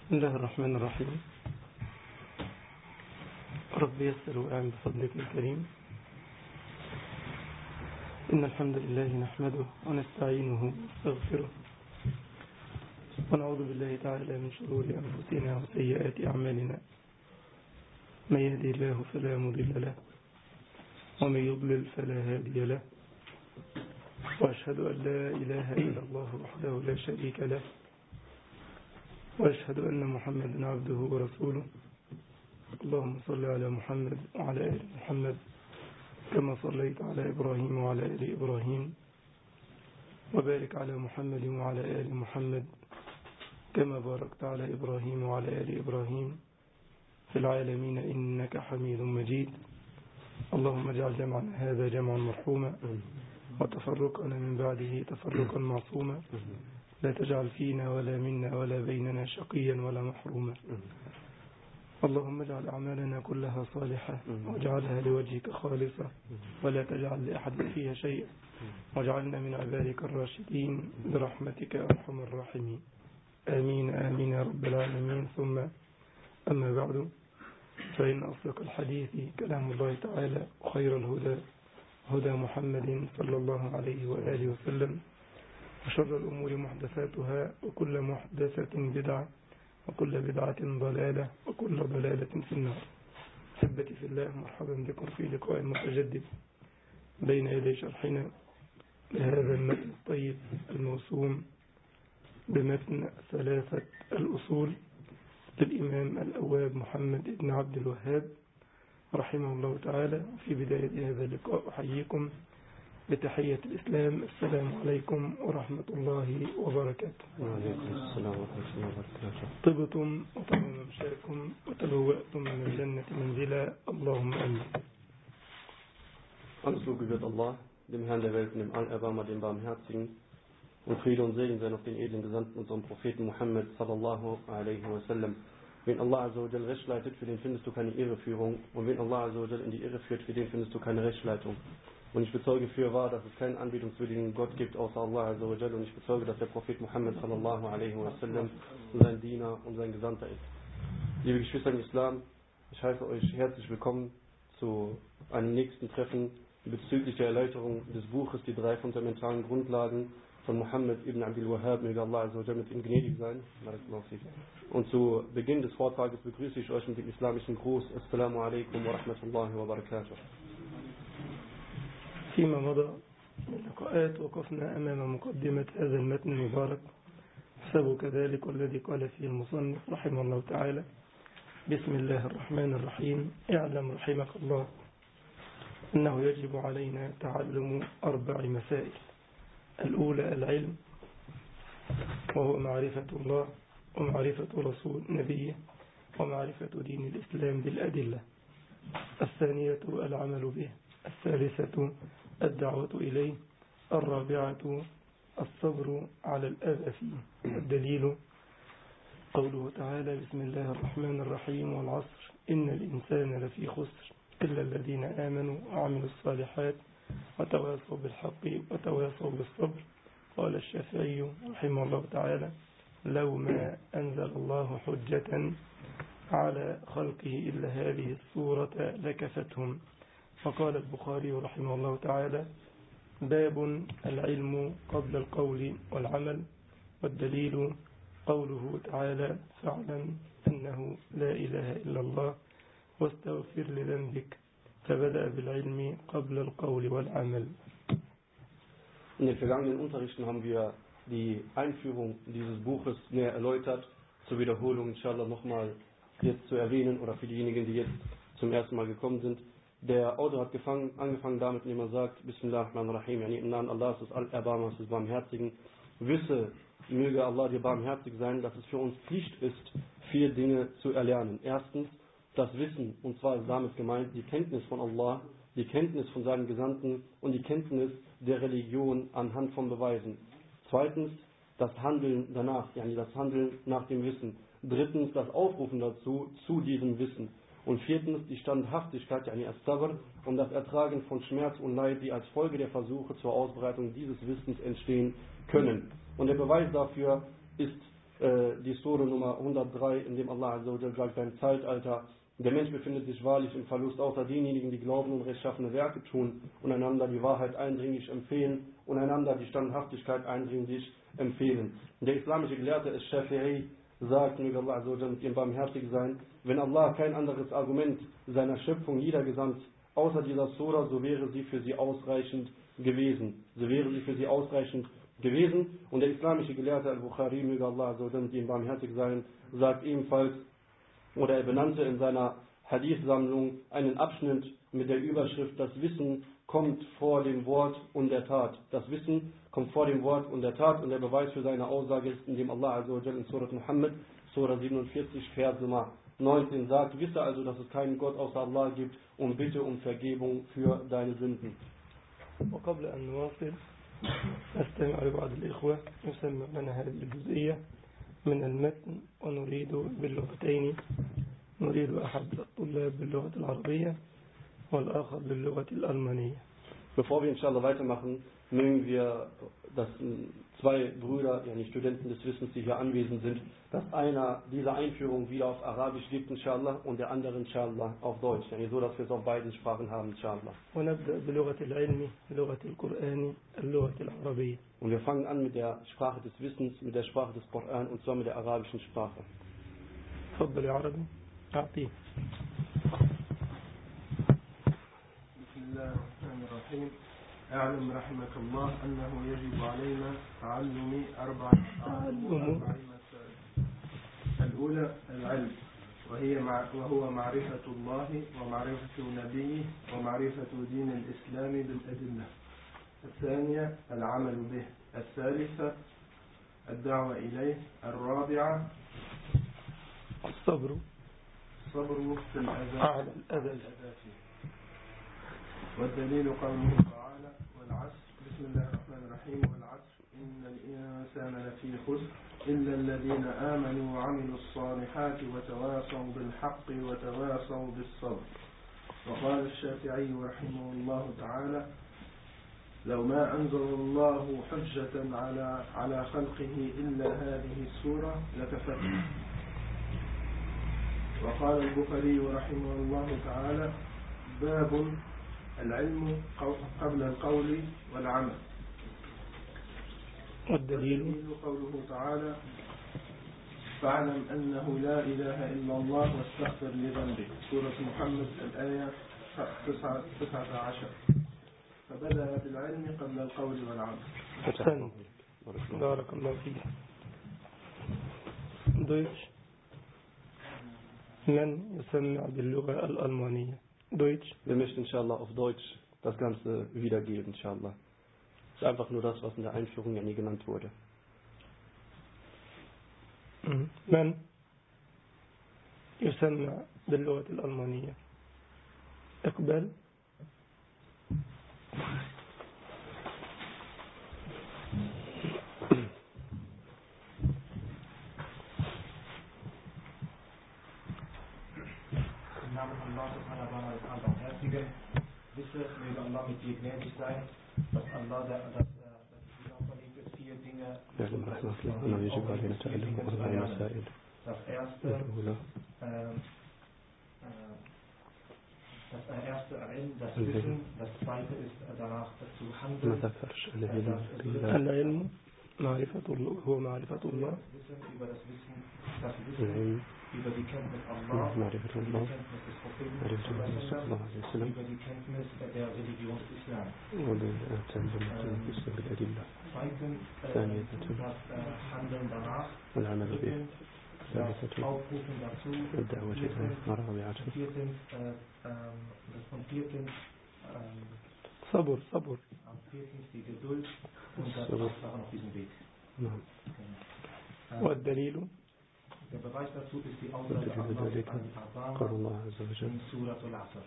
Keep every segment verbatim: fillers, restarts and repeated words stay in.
بسم الله الرحمن الرحيم. رب يسر وأعن بفضلك الكريم. إن الحمد لله نحمده ونستعينه ونستغفره ونعوذ بالله تعالى من شرور أنفسنا وسيئات أعمالنا. من يهدي الله فلا مضل له ومن يضلل فلا هادي له، وأشهد أن لا إله إلا الله وحده لا شريك له، وأشهد أن محمدا عبده ورسوله. اللهم صل على محمد وعلى آل محمد كما صليت على إبراهيم وعلى آل إبراهيم، وبارك على محمد وعلى آل محمد كما باركت على إبراهيم وعلى آل إبراهيم في العالمين إنك حميد مجيد. اللهم اجعل جمعنا هذا جمعا مرحوما وتفرقنا من بعده تفرقا معصوما، لا تجعل فينا ولا منا ولا بيننا شقيا ولا محروما. اللهم اجعل أعمالنا كلها صالحة واجعلها لوجهك خالصة ولا تجعل لأحد فيها شيئا، واجعلنا من عبادك الراشدين برحمتك أرحم الراحمين. آمين آمين يا رب العالمين. ثم أما بعد، فإن أصدق الحديث كلام الله تعالى، وخير الهدى هدى محمد صلى الله عليه وآله وسلم، وشر الأمور محدثاتها، وكل محدثة بدعة، وكل بدعة ضلالة، وكل ضلالة في النار. أحبتي في الله، مرحبا بكم في لقاء متجدد بين يدي شرحنا لهذا المتن الطيب الموسوم بمتن ثلاثة الأصول للإمام الأواب محمد بن عبد الوهاب رحمه الله تعالى. في بداية هذا اللقاء أحييكم بتحية الإسلام، السلام عليكم ورحمة الله وبركاته. وعليكم السلام ورحمة الله وبركاته. طبتم وطاب ممشاكم وتبوأتم من الجنة منزلا، اللهم آمين. Alles Lob gebührt Allah, dem Herrn der Welt, dem Allerbarmer, dem Barmherzigen, und Friede und Segen seien auf den edlen Gesandten, unserem Propheten Muhammad sallallahu alaihi wasallam. Wen Allah azza wa jal recht leitet, für den findest du keine Irreführung, und wen Allah azza wa jal in die Irre führt, für den findest du keine Rechtsleitung. Und ich bezeuge für wahr, dass es keinen anbetungswürdigen Gott gibt außer Allah azza wa jal, und ich bezeuge, dass der Prophet Muhammad sallallahu alaihi wasallam sein Diener und sein Gesandter ist. Liebe Geschwister im Islam, ich heiße euch herzlich willkommen zu einem nächsten Treffen bezüglich der Erläuterung des Buches Die drei fundamentalen Grundlagen von Muhammad ibn Abdul Wahhab, möge Allah azza wa jal mit ihm gnädig sein. Und zu Beginn des Vortrages begrüße ich euch mit dem islamischen Gruß. Assalamu alaikum wa rahmatullahi wa barakatuh. فيما مضى من لقاءات وقفنا أمام مقدمة هذا المتن المبارك، حسب كذلك والذي قال فيه المصنف رحمه الله تعالى: بسم الله الرحمن الرحيم. اعلم رحمك الله أنه يجب علينا تعلم أربع مسائل. الأولى العلم، وهو معرفة الله ومعرفة رسول نبيه ومعرفة دين الإسلام بالأدلة. الثانية العمل به. الثالثة الدعوة إليه. الرابعة الصبر على الأذى فيه. الدليل قوله تعالى: بسم الله الرحمن الرحيم، والعصر إن الإنسان لفي خسر إلا الذين آمنوا وعملوا الصالحات وتواصوا بالحق وتواصوا بالصبر. قال الشافعي رحمه الله تعالى: لو ما أنزل الله حجة على خلقه إلا هذه السورة لكفتهم. فقال البخاري رحمه الله تعالى: باب العلم قبل القول والعمل. والدليل قوله تعالى: فاعلم أنه لا إله إلا الله واستغفر لذنبك. فبدأ بالعلم قبل القول والعمل. In den vergangenen Unterrichten haben wir die Einführung dieses Buches näher erläutert. Zur Wiederholung inshallah nochmal jetzt zu erwähnen, oder für diejenigen, die jetzt zum ersten Mal gekommen sind. Der Autor hat gefangen, angefangen damit, indem er sagt: Bismillahirrahmanirrahim, yani im Namen Allahs, des Allerbarmers, des Barmherzigen. Wisse, möge Allah dir barmherzig sein, dass es für uns Pflicht ist, vier Dinge zu erlernen. Erstens das Wissen, und zwar ist damit gemeint die Kenntnis von Allah, die Kenntnis von seinen Gesandten und die Kenntnis der Religion anhand von Beweisen. Zweitens das Handeln danach, yani das Handeln nach dem Wissen. Drittens das Aufrufen dazu, zu diesem Wissen. Und viertens die Standhaftigkeit, yani as-Sabr, und das Ertragen von Schmerz und Leid, die als Folge der Versuche zur Ausbreitung dieses Wissens entstehen können. Und der Beweis dafür ist äh, die Sure Nummer hundertdrei, in dem Allah Azza wa Jalla sagt, beim Zeitalter, der Mensch befindet sich wahrlich im Verlust, außer denjenigen, die glauben und rechtschaffene Werke tun und einander die Wahrheit eindringlich empfehlen und einander die Standhaftigkeit eindringlich empfehlen. Und der islamische Gelehrte Ash-Shafi'i sagt, möge Allah Azza wa Jalla mit ihm barmherzig sein, wenn Allah kein anderes Argument seiner Schöpfung niedergesandt, außer dieser Sura, so wäre sie für sie ausreichend gewesen. So wäre sie für sie ausreichend gewesen. Und der islamische Gelehrte Al-Bukhari, möge Allah Azza wa Jalla mit ihm barmherzig sein, sagt ebenfalls, oder er benannte in seiner Hadith-Sammlung einen Abschnitt mit der Überschrift, das Wissen kommt vor dem Wort und der Tat. Das Wissen kommt vor dem Wort und der Tat, und der Beweis für seine Aussage ist, indem Allah Azza wa Jalla in Surat Muhammad, Surah siebenundvierzig, Vers Nummer neunzehn sagt, wisse also, dass es keinen Gott außer Allah gibt, und bitte um Vergebung für deine Sünden. وقبل أن نواصل أستمع لبعض الإخوة يسمع لنا هذه الجزئية من المتن، ونريد باللغتين، نريد أحد الطلاب باللغة العربية والآخر باللغة الألمانية. Bevor wir inshallah weitermachen, mögen wir, dass zwei Brüder, ja nicht Studenten des Wissens, die hier anwesend sind, dass einer diese Einführung wieder auf Arabisch gibt, inshallah, und der andere, inshallah, auf Deutsch. Ja, so, dass wir es auf beiden Sprachen haben, inshallah. ونبدأ بلغة العلم، لغة القرآن، اللغة العربية. Und wir fangen an mit der Sprache des Wissens, mit der Sprache des Koran, und zwar mit der arabischen Sprache. تفضل يا عربي أعطيه. بسم الله الرحمن الرحيم. اعلم رحمك الله أنه يجب علينا تعلم أربع مسائل. الأولى العلم، وهي مع وهو معرفة الله ومعرفة نبيه ومعرفة دين الإسلام بالأدلة. الثانية العمل به. الثالثة الدعوة إليه. الرابعة الصبر الصبر في الأذى على الأذى. والدليل قوله تعالى والعصر. بسم الله الرحمن الرحيم. والعصر إن الإنسان لفي خسر إلا الذين آمنوا وعملوا الصالحات وتواصوا بالحق وتواصوا بالصبر. وقال الشافعي رحمه الله تعالى لو ما أنزل الله حجة على على خلقه إلا هذه السورة لكفتهم. وقال البخاري رحمه الله تعالى باب العلم قبل القول والعمل. والدليل قوله تعالى فاعلم أنه لا إله إلا الله واستغفر لذنبك. سورة محمد الآية تسعة عشر. فبدأ بالعلم قبل القول والعمل. أحسن، بارك الله فيك. دويتش، من يسمع باللغة الألمانية؟ دويتش. Wir möchten inshallah auf Deutsch das Ganze wiedergeben, inshallah. Das ist einfach nur das, was in der Einführung ja nie genannt wurde. من يسمع باللغة الألمانية؟ اقبل. Wisse, möge Allah mit dir gnädig sein, dass Allah, der, dass, dass es dir auferlegt ist, vier Dinge zu lernen. Das erste, äh, das erste das Wissen, das zweite ist danach zu handeln, العلم معرفة الله هو معرفة الله. Wissen über das Wissen, das Wissen über die Kenntnis Allah, über die Kenntnis des Propheten, über die Kenntnis der Religion Islam. Zweitens das Handeln danach, drittens das Aufrufen dazu, viertens und viertens صبر صبر am viertens die Geduld und das Ausharren auf diesem Weg. والدليل Der Beweis dazu ist die Aussage Allah in Surat al-Asr.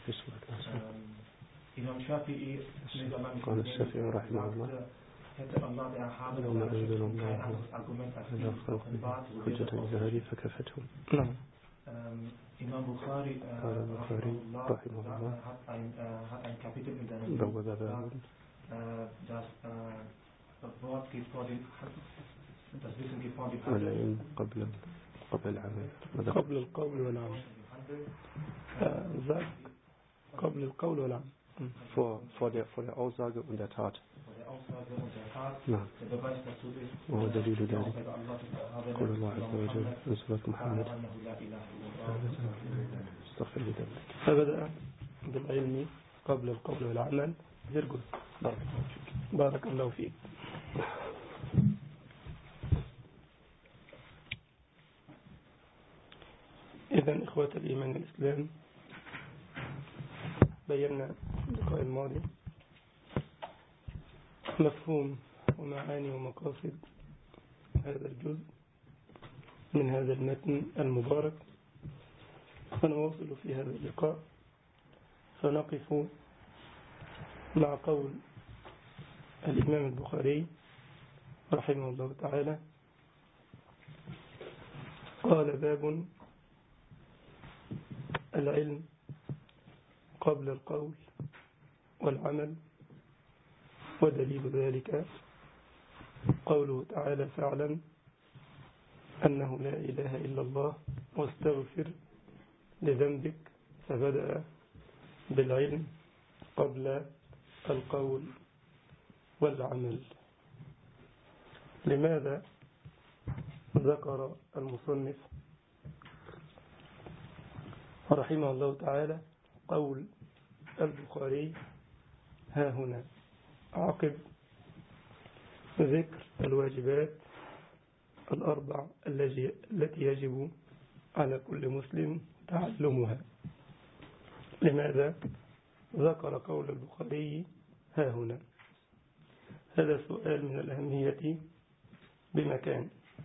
Imam Shafi'i sagte, hätte Allah der Erhabene kein anderes Argument als dieses offenbart, so wäre es auch Imam Bukhari äh, hat, ein, äh, hat ein Kapitel in seinem Buch gesagt, äh, dass äh, das Wort geht vor dem, das Wissen geht vor العلم قبل قبل العمل. قبل القول والعمل. Sag, قبل القول والعمل. Vor, vor, der, vor der Aussage und der Tat. Vor der Aussage und der Tat. Na. Der Beweis dazu ist, وهو دليل ذلك قول قول الله عز وجل في سورة محمد استغفر لي ذنبك. فبدأ بالعلم قبل القول والعمل. يرجل. بارك الله فيك. إذن إخوة الإيمان الإسلام، بينا اللقاء الماضي مفهوم ومعاني ومقاصد هذا الجزء من هذا المتن المبارك، ونواصل في هذا اللقاء فنقف مع قول الإمام البخاري رحمه الله تعالى: قال: باب العلم قبل القول والعمل، ودليل ذلك قوله تعالى: فاعلم أنه لا إله إلا الله واستغفر لذنبك. فبدأ بالعلم قبل القول والعمل. لماذا ذكر المصنف رحمه الله تعالى قول البخاري ها هنا عقب ذكر الواجبات الأربع التي يجب على كل مسلم تعلمها؟ لماذا ذكر قول البخاري ها هنا؟ هذا سؤال من الأهمية بمكان.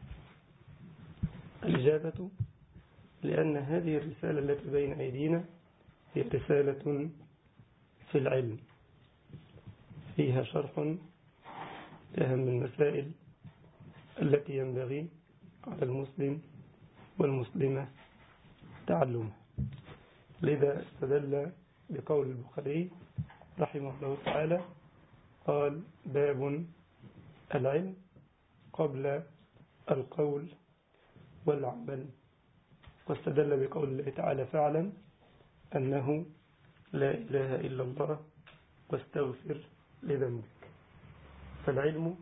الإجابة: لأن هذه الرسالة التي بين أيدينا هي رسالة في العلم، فيها شرح لأهم المسائل التي ينبغي على المسلم والمسلمة تعلمها. لذا استدل بقول البخاري رحمه الله تعالى قال: باب العلم قبل القول والعمل، واستدل بقول الله تعالى: فاعلم أنه لا إله إلا الله واستغفر لذنبك. فالعلم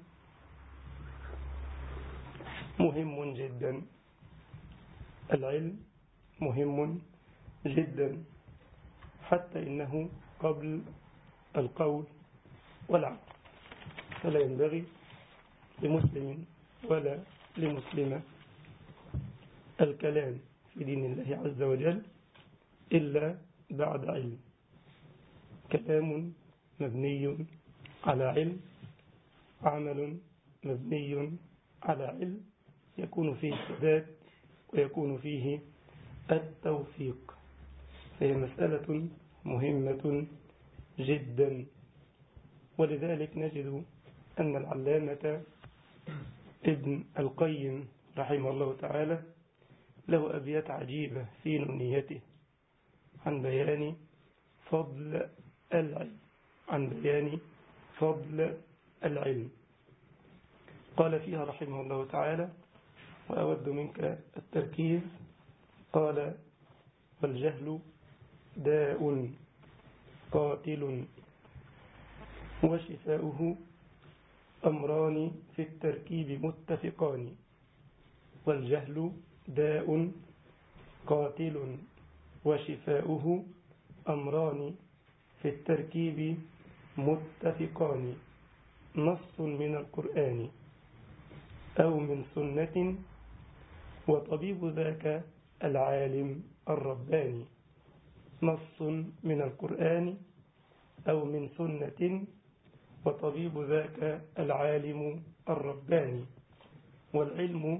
مهم جدا، العلم مهم جدا، حتى إنه قبل القول والعمل. فلا ينبغي لمسلم ولا لمسلمة الكلام في دين الله عز وجل إلا بعد علم. كلام مبني على علم، عمل مبني على علم، يكون فيه السداد ويكون فيه التوفيق. فهي مسألة مهمة جدا. ولذلك نجد أن العلامة ابن القيم رحمه الله تعالى له أبيات عجيبة في نونيته عن بيان فضل العلم عن بيان فضل العلم قال فيها رحمه الله تعالى: وأود منك التركيز. قال: والجهل داء قاتل وشفاؤه أمران في التركيب متفقان. والجهل داء قاتل وشفاؤه أمران في التركيب متفقان. نص من القرآن أو من سنة، وطبيب ذاك العالم الرباني. نص من القرآن أو من سنة، وطبيب ذاك العالم الرباني. والعلم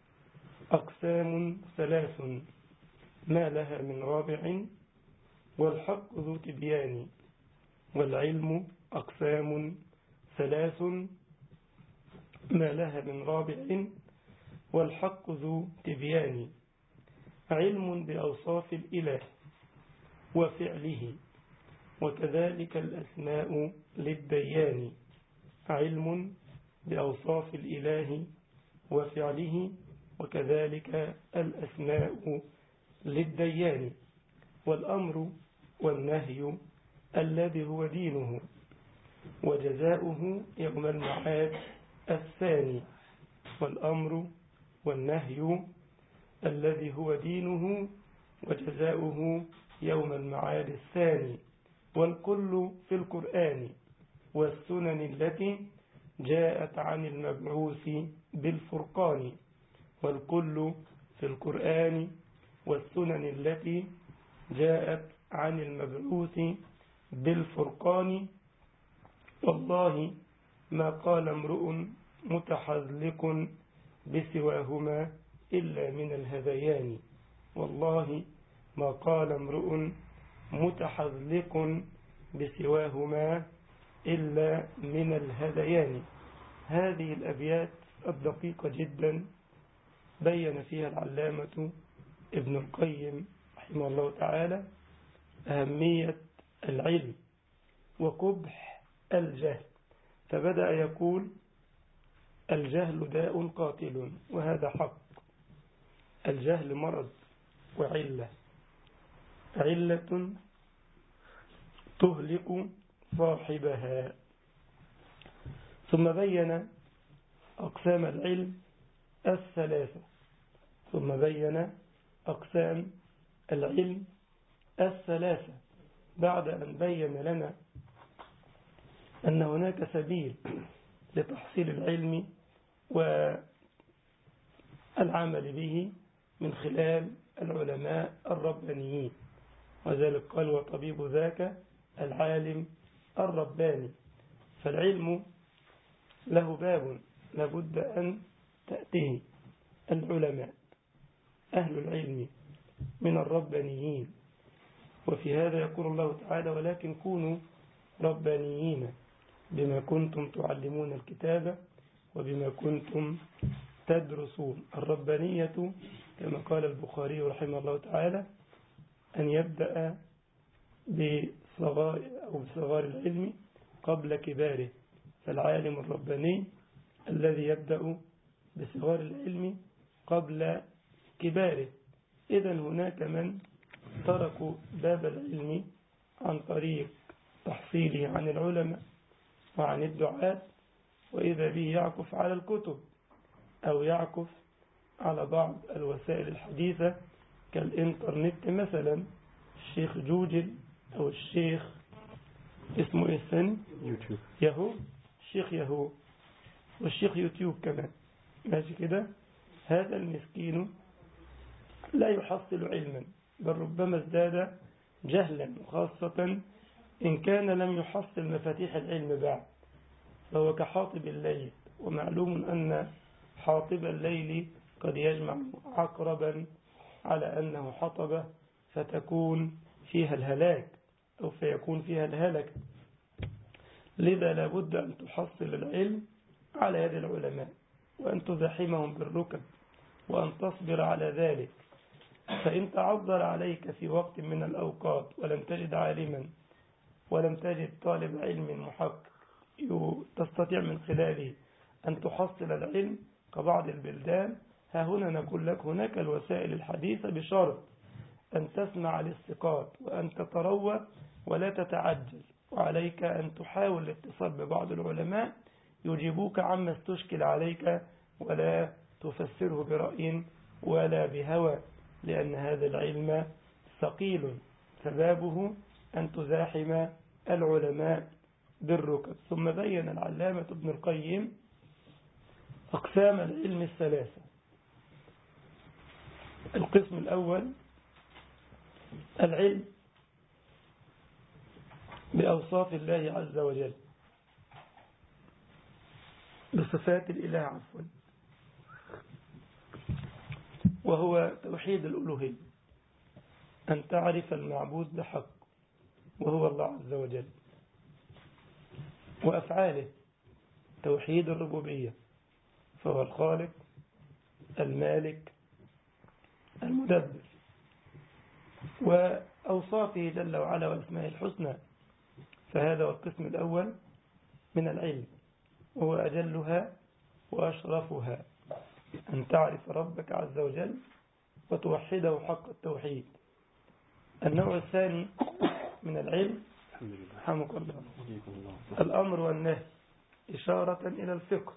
أقسام ثلاث ما لها من رابع، والحق ذو تبيان. والعلم أقسام ثلاث ما لها من رابع، والحق ذو تبيان. علم بأوصاف الإله وفعله، وكذلك الأسماء للديان. علم بأوصاف الإله وفعله، وكذلك الأسماء للديان، والأمر والنهي الذي هو دينه، وجزاؤه يوم المعاد الثاني. والأمر والنهي الذي هو دينه وجزاؤه يوم المعاد الثاني، والكل في القرآن والسنن التي جاءت عن المبعوث بالفرقان. والكل في القرآن والسنن التي جاءت عن المبعوث بالفرقان. والله ما قال امرؤ متحذلق بسواهما إلا من الهذيان. والله ما قال امرؤ متحذلق بسواهما إلا من الهذيان. هذه الأبيات الدقيقة جدا بين فيها العلامة ابن القيم رحمه الله تعالى أهمية العلم وقبح الجهل، فبدأ يقول الجهل داء قاتل، وهذا حق. الجهل مرض وعلة، علة تهلك صاحبها. ثم بين أقسام العلم الثلاثة، ثم بين أقسام العلم الثلاثة بعد أن بين لنا أن هناك سبيل لتحصيل العلم والعمل به من خلال العلماء الربانيين، وذلك قال وطبيب ذاك العالم الرباني. فالعلم له باب لابد أن تأتيه العلماء أهل العلم من الربانيين. وفي هذا يقول الله تعالى ولكن كونوا ربانيين بما كنتم تعلمون الكتاب وبما كنتم تدرسون. الربانية كما قال البخاري رحمه الله تعالى أن يبدأ بصغار أو بصغار العلم قبل كباره، فالعالم الرباني الذي يبدأ بصغار العلم قبل كباره. إذن هناك من تركوا باب العلم عن طريق تحصيله عن العلماء وعن الدعاة، وإذا به يعكف على الكتب أو يعكف على بعض الوسائل الحديثة كالإنترنت مثلا. الشيخ جوجل أو الشيخ اسمه إيه الثاني؟ يوتيوب، ياهو، الشيخ ياهو، والشيخ يوتيوب كمان، ماشي كده. هذا المسكين لا يحصل علما، بل ربما ازداد جهلا، خاصة إن كان لم يحصل مفاتيح العلم بعد، فهو كحاطب الليل، ومعلوم أن حاطب الليل قد يجمع عقربا على أنه حطبه، فتكون فيها الهلاك أو فيكون فيها الهلك. لذا لابد أن تحصل العلم على يد العلماء، وأن تزاحمهم بالركب، وأن تصبر على ذلك. فإن تعذر عليك في وقت من الأوقات ولم تجد عالما ولم تجد طالب علم محقق تستطيع من خلاله أن تحصل العلم كبعض البلدان، ها هنا نقول لك هناك الوسائل الحديثة بشرط أن تسمع الاستقاط وأن تتروى ولا تتعجل، وعليك أن تحاول الاتصال ببعض العلماء يجيبوك عما استشكل عليك، ولا تفسره برأي ولا بهوى، لأن هذا العلم ثقيل، سبابه أن تزاحم العلماء بالركب. ثم بين العلامة ابن القيم أقسام العلم الثلاثة. القسم الأول العلم بأوصاف الله عز وجل، بصفات الإله عفوا، وهو توحيد الألوهية، أن تعرف المعبود بحق وهو الله عز وجل، وأفعاله توحيد الربوبية، فهو الخالق المالك المدبر، وأوصافه جل وعلا وأسمائه الحسنى، فهذا هو القسم الأول من العلم، وهو أجلها وأشرفها. أن تعرف ربك عز وجل وتوحده حق التوحيد. النوع الثاني من العلم رحمك الله الأمر والنهي إشارة إلى الفقه،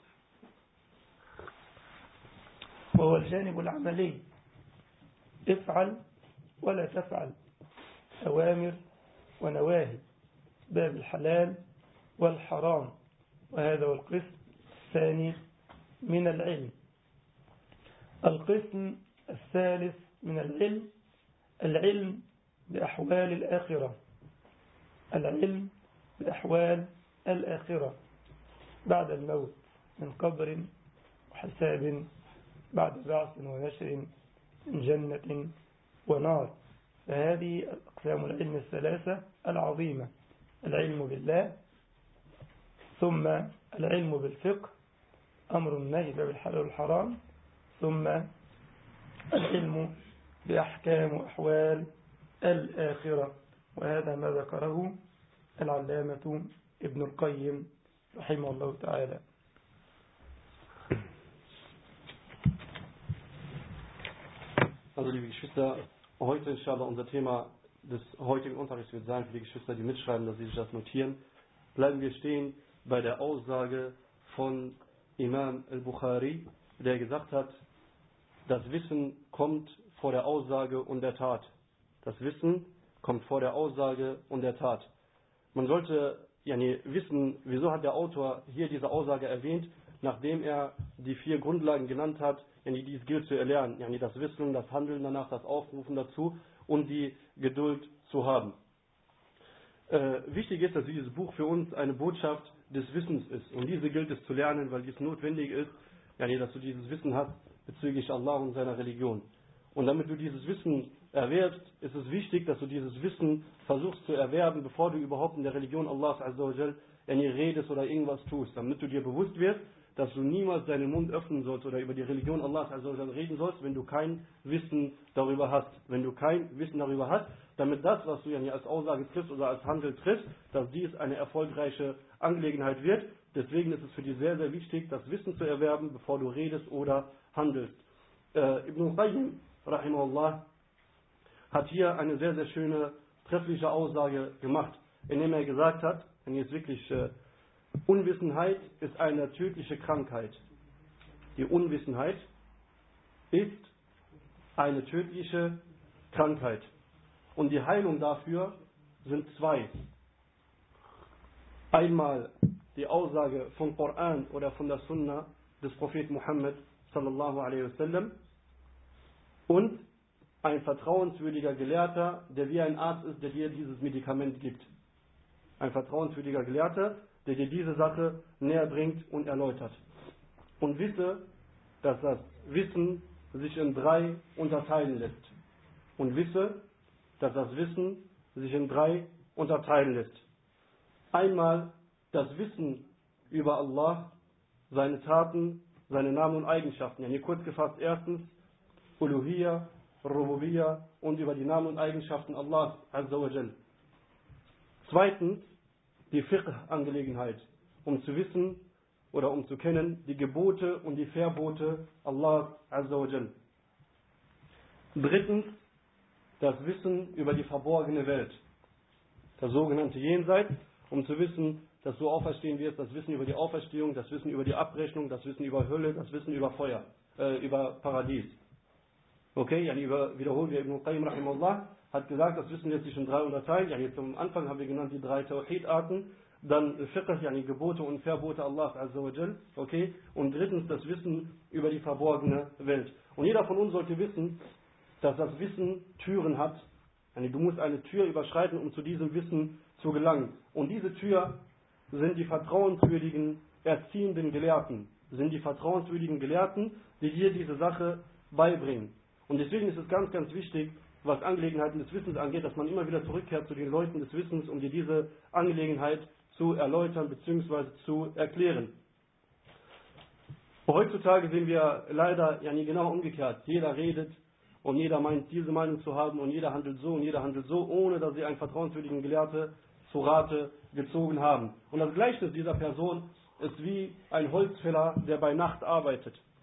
وهو الجانب العملي، افعل ولا تفعل، أوامر ونواهي، باب الحلال والحرام، وهذا هو القسم الثاني من العلم. القسم الثالث من العلم العلم بأحوال الآخرة، العلم بأحوال الآخرة بعد الموت، من قبر وحساب، بعد بعث ونشر، من جنة ونار. فهذه الأقسام العلم الثلاثة العظيمة: العلم بالله، ثم العلم بالفقه، أمر النهي بالحلال والحرام، ثم العلم بأحكام وأحوال الآخرة. وهذا ما ذكره العلامة ابن القيم رحمه الله تعالى. Also liebe Geschwister, heute inshallah unser Thema des heutigen Unterrichts wird sein, für die Geschwister, die mitschreiben, dass sie sich das notieren, bleiben wir stehen bei der Aussage von Imam al-Bukhari, der gesagt hat, das Wissen kommt vor der Aussage und der Tat. Das Wissen kommt vor der Aussage und der Tat. Man sollte yani, wissen, wieso hat der Autor hier diese Aussage erwähnt, nachdem er die vier Grundlagen genannt hat, yani, die es gilt zu erlernen. Yani, das Wissen, das Handeln danach, das Aufrufen dazu und die Geduld zu haben. Äh, wichtig ist, dass dieses Buch für uns eine Botschaft des Wissens ist. Und diese gilt es zu lernen, weil dies notwendig ist, yani, dass du dieses Wissen hast bezüglich Allah und seiner Religion. Und damit du dieses Wissen erwerbst, ist es wichtig, dass du dieses Wissen versuchst zu erwerben, bevor du überhaupt in der Religion Allahs Azza wa Jal redest oder irgendwas tust. Damit du dir bewusst wirst, dass du niemals deinen Mund öffnen sollst oder über die Religion Allahs Azza wa Jal reden sollst, wenn du kein Wissen darüber hast. Wenn du kein Wissen darüber hast, damit das, was du ja als Aussage triffst oder als Handel triffst, dass dies eine erfolgreiche Angelegenheit wird. Deswegen ist es für dich sehr, sehr wichtig, das Wissen zu erwerben, bevor du redest oder handelst. Äh, Ibn Qayyim, rahimahullah, hat hier eine sehr, sehr schöne, treffliche Aussage gemacht, indem er gesagt hat, und jetzt wirklich, äh, Unwissenheit ist eine tödliche Krankheit. Die Unwissenheit ist eine tödliche Krankheit. Und die Heilung dafür sind zwei. Einmal die Aussage vom Koran oder von der Sunna des Propheten Muhammad sallallahu alaihi wasallam und ein vertrauenswürdiger Gelehrter, der wie ein Arzt ist, der dir dieses Medikament gibt. Ein vertrauenswürdiger Gelehrter, der dir diese Sache näher bringt und erläutert. Und wisse, dass das Wissen sich in drei unterteilen lässt. Und wisse, dass das Wissen sich in drei unterteilen lässt. Einmal das Wissen über Allah, seine Taten, seine Namen und Eigenschaften. Ja, hier kurz gefasst erstens Uluhiyya, Rububiyya und über die Namen und Eigenschaften Allahs Azza wa Jal. Zweitens die Fiqh-Angelegenheit, um zu wissen oder um zu kennen die Gebote und die Verbote Allahs Azza wa Jal. Drittens das Wissen über die verborgene Welt, das sogenannte Jenseits, um zu wissen, dass du auferstehen wirst, das Wissen über die Auferstehung, das Wissen über die Abrechnung, das Wissen über Hölle, das Wissen über Feuer, äh, über Paradies. Okay, yani über, wiederholen wir, Ibn Qayyim rahimahullah hat gesagt, das Wissen lässt sich in drei unterteilen. Yani zum Anfang haben wir genannt die drei Tawhid-Arten, dann Fiqh, yani Gebote und Verbote Allah Azza wa Jal, okay, und drittens das Wissen über die verborgene Welt. Und jeder von uns sollte wissen, dass das Wissen Türen hat. Yani du musst eine Tür überschreiten, um zu diesem Wissen zu gelangen. Und diese Tür sind die vertrauenswürdigen, erziehenden Gelehrten, sind die vertrauenswürdigen Gelehrten, die dir diese Sache beibringen. Und deswegen ist es ganz, ganz wichtig, was Angelegenheiten des Wissens angeht, dass man immer wieder zurückkehrt zu den Leuten des Wissens, um dir diese Angelegenheit zu erläutern bzw. zu erklären. Heutzutage sehen wir leider ja nie genau umgekehrt. Jeder redet und jeder meint, diese Meinung zu haben und jeder handelt so und jeder handelt so, ohne dass sie einen vertrauenswürdigen Gelehrte zu Rate gezogen haben. Und das Gleichnis dieser Person ist wie ein Holzfäller, der bei Nacht arbeitet.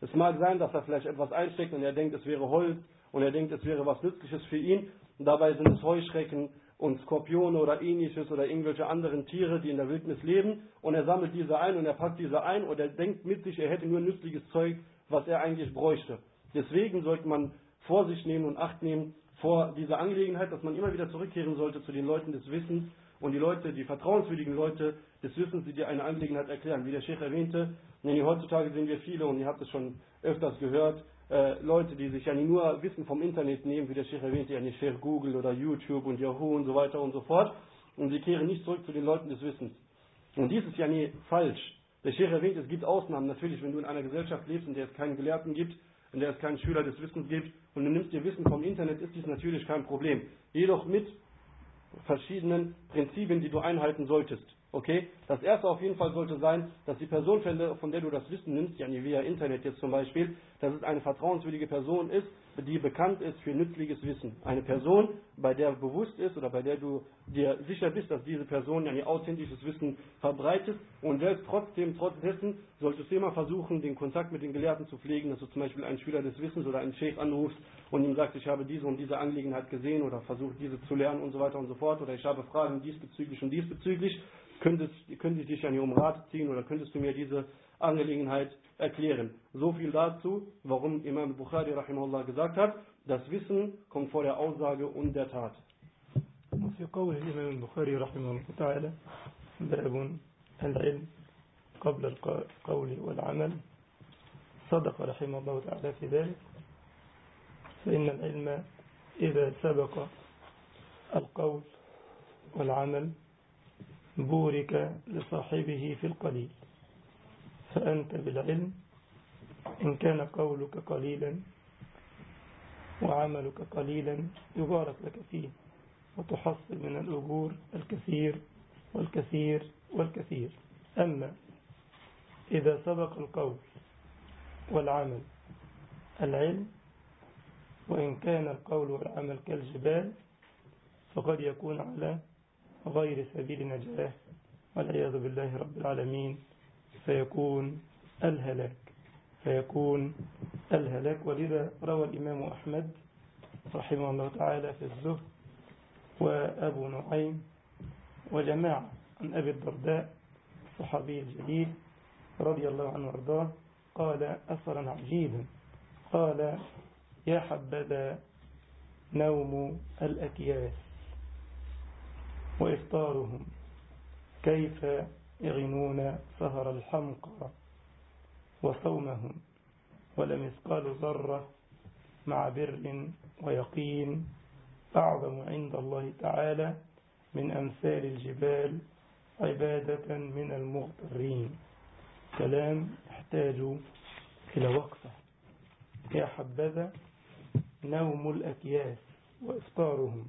Es mag sein, dass er vielleicht etwas einsteckt und er denkt, es wäre Holz und er denkt, es wäre was Nützliches für ihn. Und dabei sind es Heuschrecken und Skorpione oder ähnliches oder irgendwelche anderen Tiere, die in der Wildnis leben. Und er sammelt diese ein und er packt diese ein und er denkt mit sich, er hätte nur nützliches Zeug, was er eigentlich bräuchte. Deswegen sollte man Vorsicht nehmen und Acht nehmen vor dieser Angelegenheit, dass man immer wieder zurückkehren sollte zu den Leuten des Wissens und die Leute, die vertrauenswürdigen Leute des Wissens, die dir eine Angelegenheit erklären. Wie der Sheikh erwähnte, denn heutzutage sehen wir viele, und ihr habt es schon öfters gehört, äh, Leute, die sich ja nicht nur Wissen vom Internet nehmen, wie der Sheikh erwähnte, ja nicht Sheikh Google oder YouTube und Yahoo und so weiter und so fort, und sie kehren nicht zurück zu den Leuten des Wissens. Und dies ist ja nie falsch. Der Sheikh erwähnt, es gibt Ausnahmen. Natürlich, wenn du in einer Gesellschaft lebst, in der es keinen Gelehrten gibt, in der es keinen Schüler des Wissens gibt, und du nimmst dir Wissen vom Internet, ist dies natürlich kein Problem. Jedoch mit verschiedenen Prinzipien, die du einhalten solltest. Okay? Das erste auf jeden Fall sollte sein, dass die Person, von der du das Wissen nimmst, ja via Internet jetzt zum Beispiel, dass es eine vertrauenswürdige Person ist, die bekannt ist für nützliches Wissen. Eine Person, bei der bewusst ist oder bei der du dir sicher bist, dass diese Person ja ein authentisches Wissen verbreitet, und selbst trotzdem, trotz dessen, solltest du immer versuchen, den Kontakt mit den Gelehrten zu pflegen, dass du zum Beispiel einen Schüler des Wissens oder einen Sheikh anrufst und ihm sagst, ich habe diese und diese Angelegenheit gesehen oder versucht diese zu lernen und so weiter und so fort, oder ich habe Fragen diesbezüglich und diesbezüglich, könntest, könnte ich dich ja nicht um Rat ziehen oder könntest du mir diese Angelegenheit erklären. So viel dazu, warum Imam Bukhari rahimahullah gesagt hat, das Wissen kommt vor der Aussage und der Tat. وفي قول الإمام البخاري رحمه الله تعالى باب العلم قبل القول والعمل صدق رحمه الله تعالى في ذلك، فإن العلم إذا سبق القول والعمل بورك لصاحبه في القليل، فأنت بالعلم إن كان قولك قليلا وعملك قليلا يبارك لك فيه وتحصل من الأجور الكثير والكثير والكثير. أما إذا سبق القول والعمل العلم، وإن كان القول والعمل كالجبال فقد يكون على غير سبيل نجاة والعياذ بالله رب العالمين، فيكون الهلاك فيكون الهلاك ولذا روى الإمام أحمد رحمه الله تعالى في الزهد وأبو نعيم وجماعة عن أبي الدرداء الصحابي الجليل رضي الله عنه وارضاه قال أثرا عجيبا، قال يا حبذا نوم الأكياس وإفطارهم، كيف يغنون سهر الحمقى وصومهم، ولمثقال ذرة مع بر ويقين أعظم عند الله تعالى من أمثال الجبال عبادة من المغترين. كلام يحتاج إلى وقفة. يا حبذا نوم الأكياس وإفطارهم،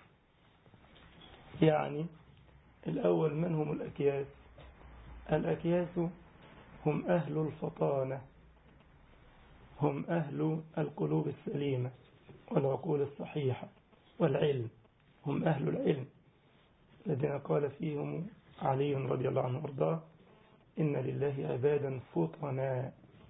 يعني الأول من هم الأكياس؟ الأكياس هم أهل الفطانة، هم أهل القلوب السليمة والعقول الصحيحة والعلم، هم أهل العلم الذين قال فيهم علي رضي الله عنه وارضاه إن لله عبادا فطنا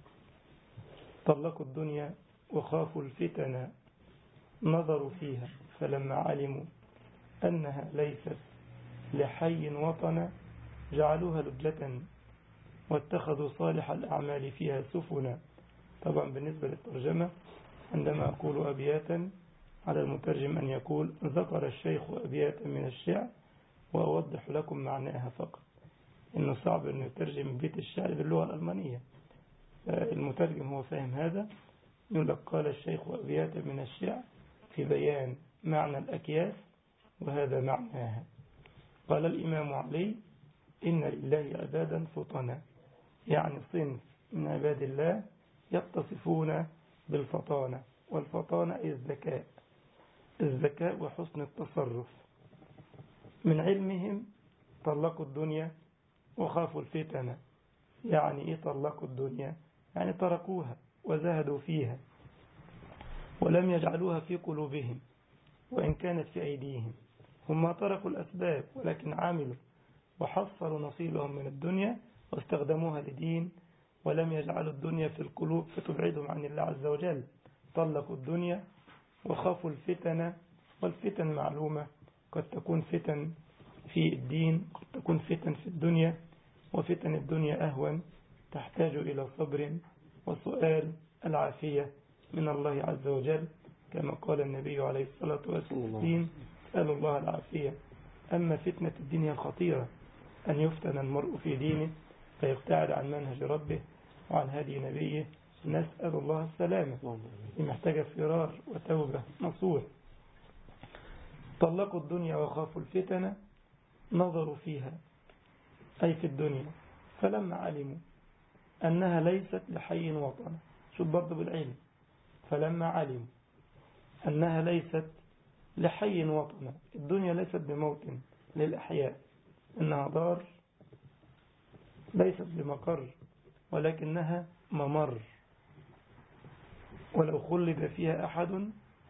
طلقوا الدنيا وخافوا الفتن، نظروا فيها فلما علموا أنها ليست لحي وطنا جعلوها لجة واتخذوا صالح الأعمال فيها سفنا. طبعا بالنسبة للترجمة عندما أقول أبياتا على المترجم أن يقول ذكر الشيخ أبياتا من الشعر وأوضح لكم معناها فقط، إنه صعب أن يترجم بيت الشعر باللغة الألمانية. المترجم هو فاهم هذا، يقول لك قال الشيخ أبياتا من الشعر في بيان معنى الأكياس وهذا معناها. قال الإمام علي إن لله عبادا فطنا، يعني صنف من عباد الله يتصفون بالفطانة، والفطانة أي الذكاء الذكاء وحسن التصرف. من علمهم طلقوا الدنيا وخافوا الفتنة، يعني إيه طلقوا الدنيا؟ يعني تركوها وزهدوا فيها ولم يجعلوها في قلوبهم وإن كانت في أيديهم. هم ما تركوا الأسباب ولكن عملوا وحصلوا نصيبهم من الدنيا واستخدموها لدين ولم يجعلوا الدنيا في القلوب فتبعدهم عن الله عز وجل. طلقوا الدنيا وخافوا الفتن، والفتن معلومة، قد تكون فتن في الدين، قد تكون فتن في الدنيا، وفتن الدنيا أهون، تحتاج إلى صبر وسؤال العافية من الله عز وجل، كما قال النبي عليه الصلاة والسلام: سأل الله العافية. أما فتنة الدنيا الخطيرة، أن يفتن المرء في دينه فيبتعد عن منهج ربه وعن هدي نبيه، نسأل الله السلامة، محتاجة فرار وتوبة نصوح. طلقوا الدنيا وخافوا الفتن، نظروا فيها أي في الدنيا، فلما علموا أنها ليست لحي وطن، شوف برضه بالعلم، فلما علموا أنها ليست لحي وطن، الدنيا ليست بموطن للأحياء، إنها دار ليست بمقر، ولكنها ممر، ولو خلد فيها أحد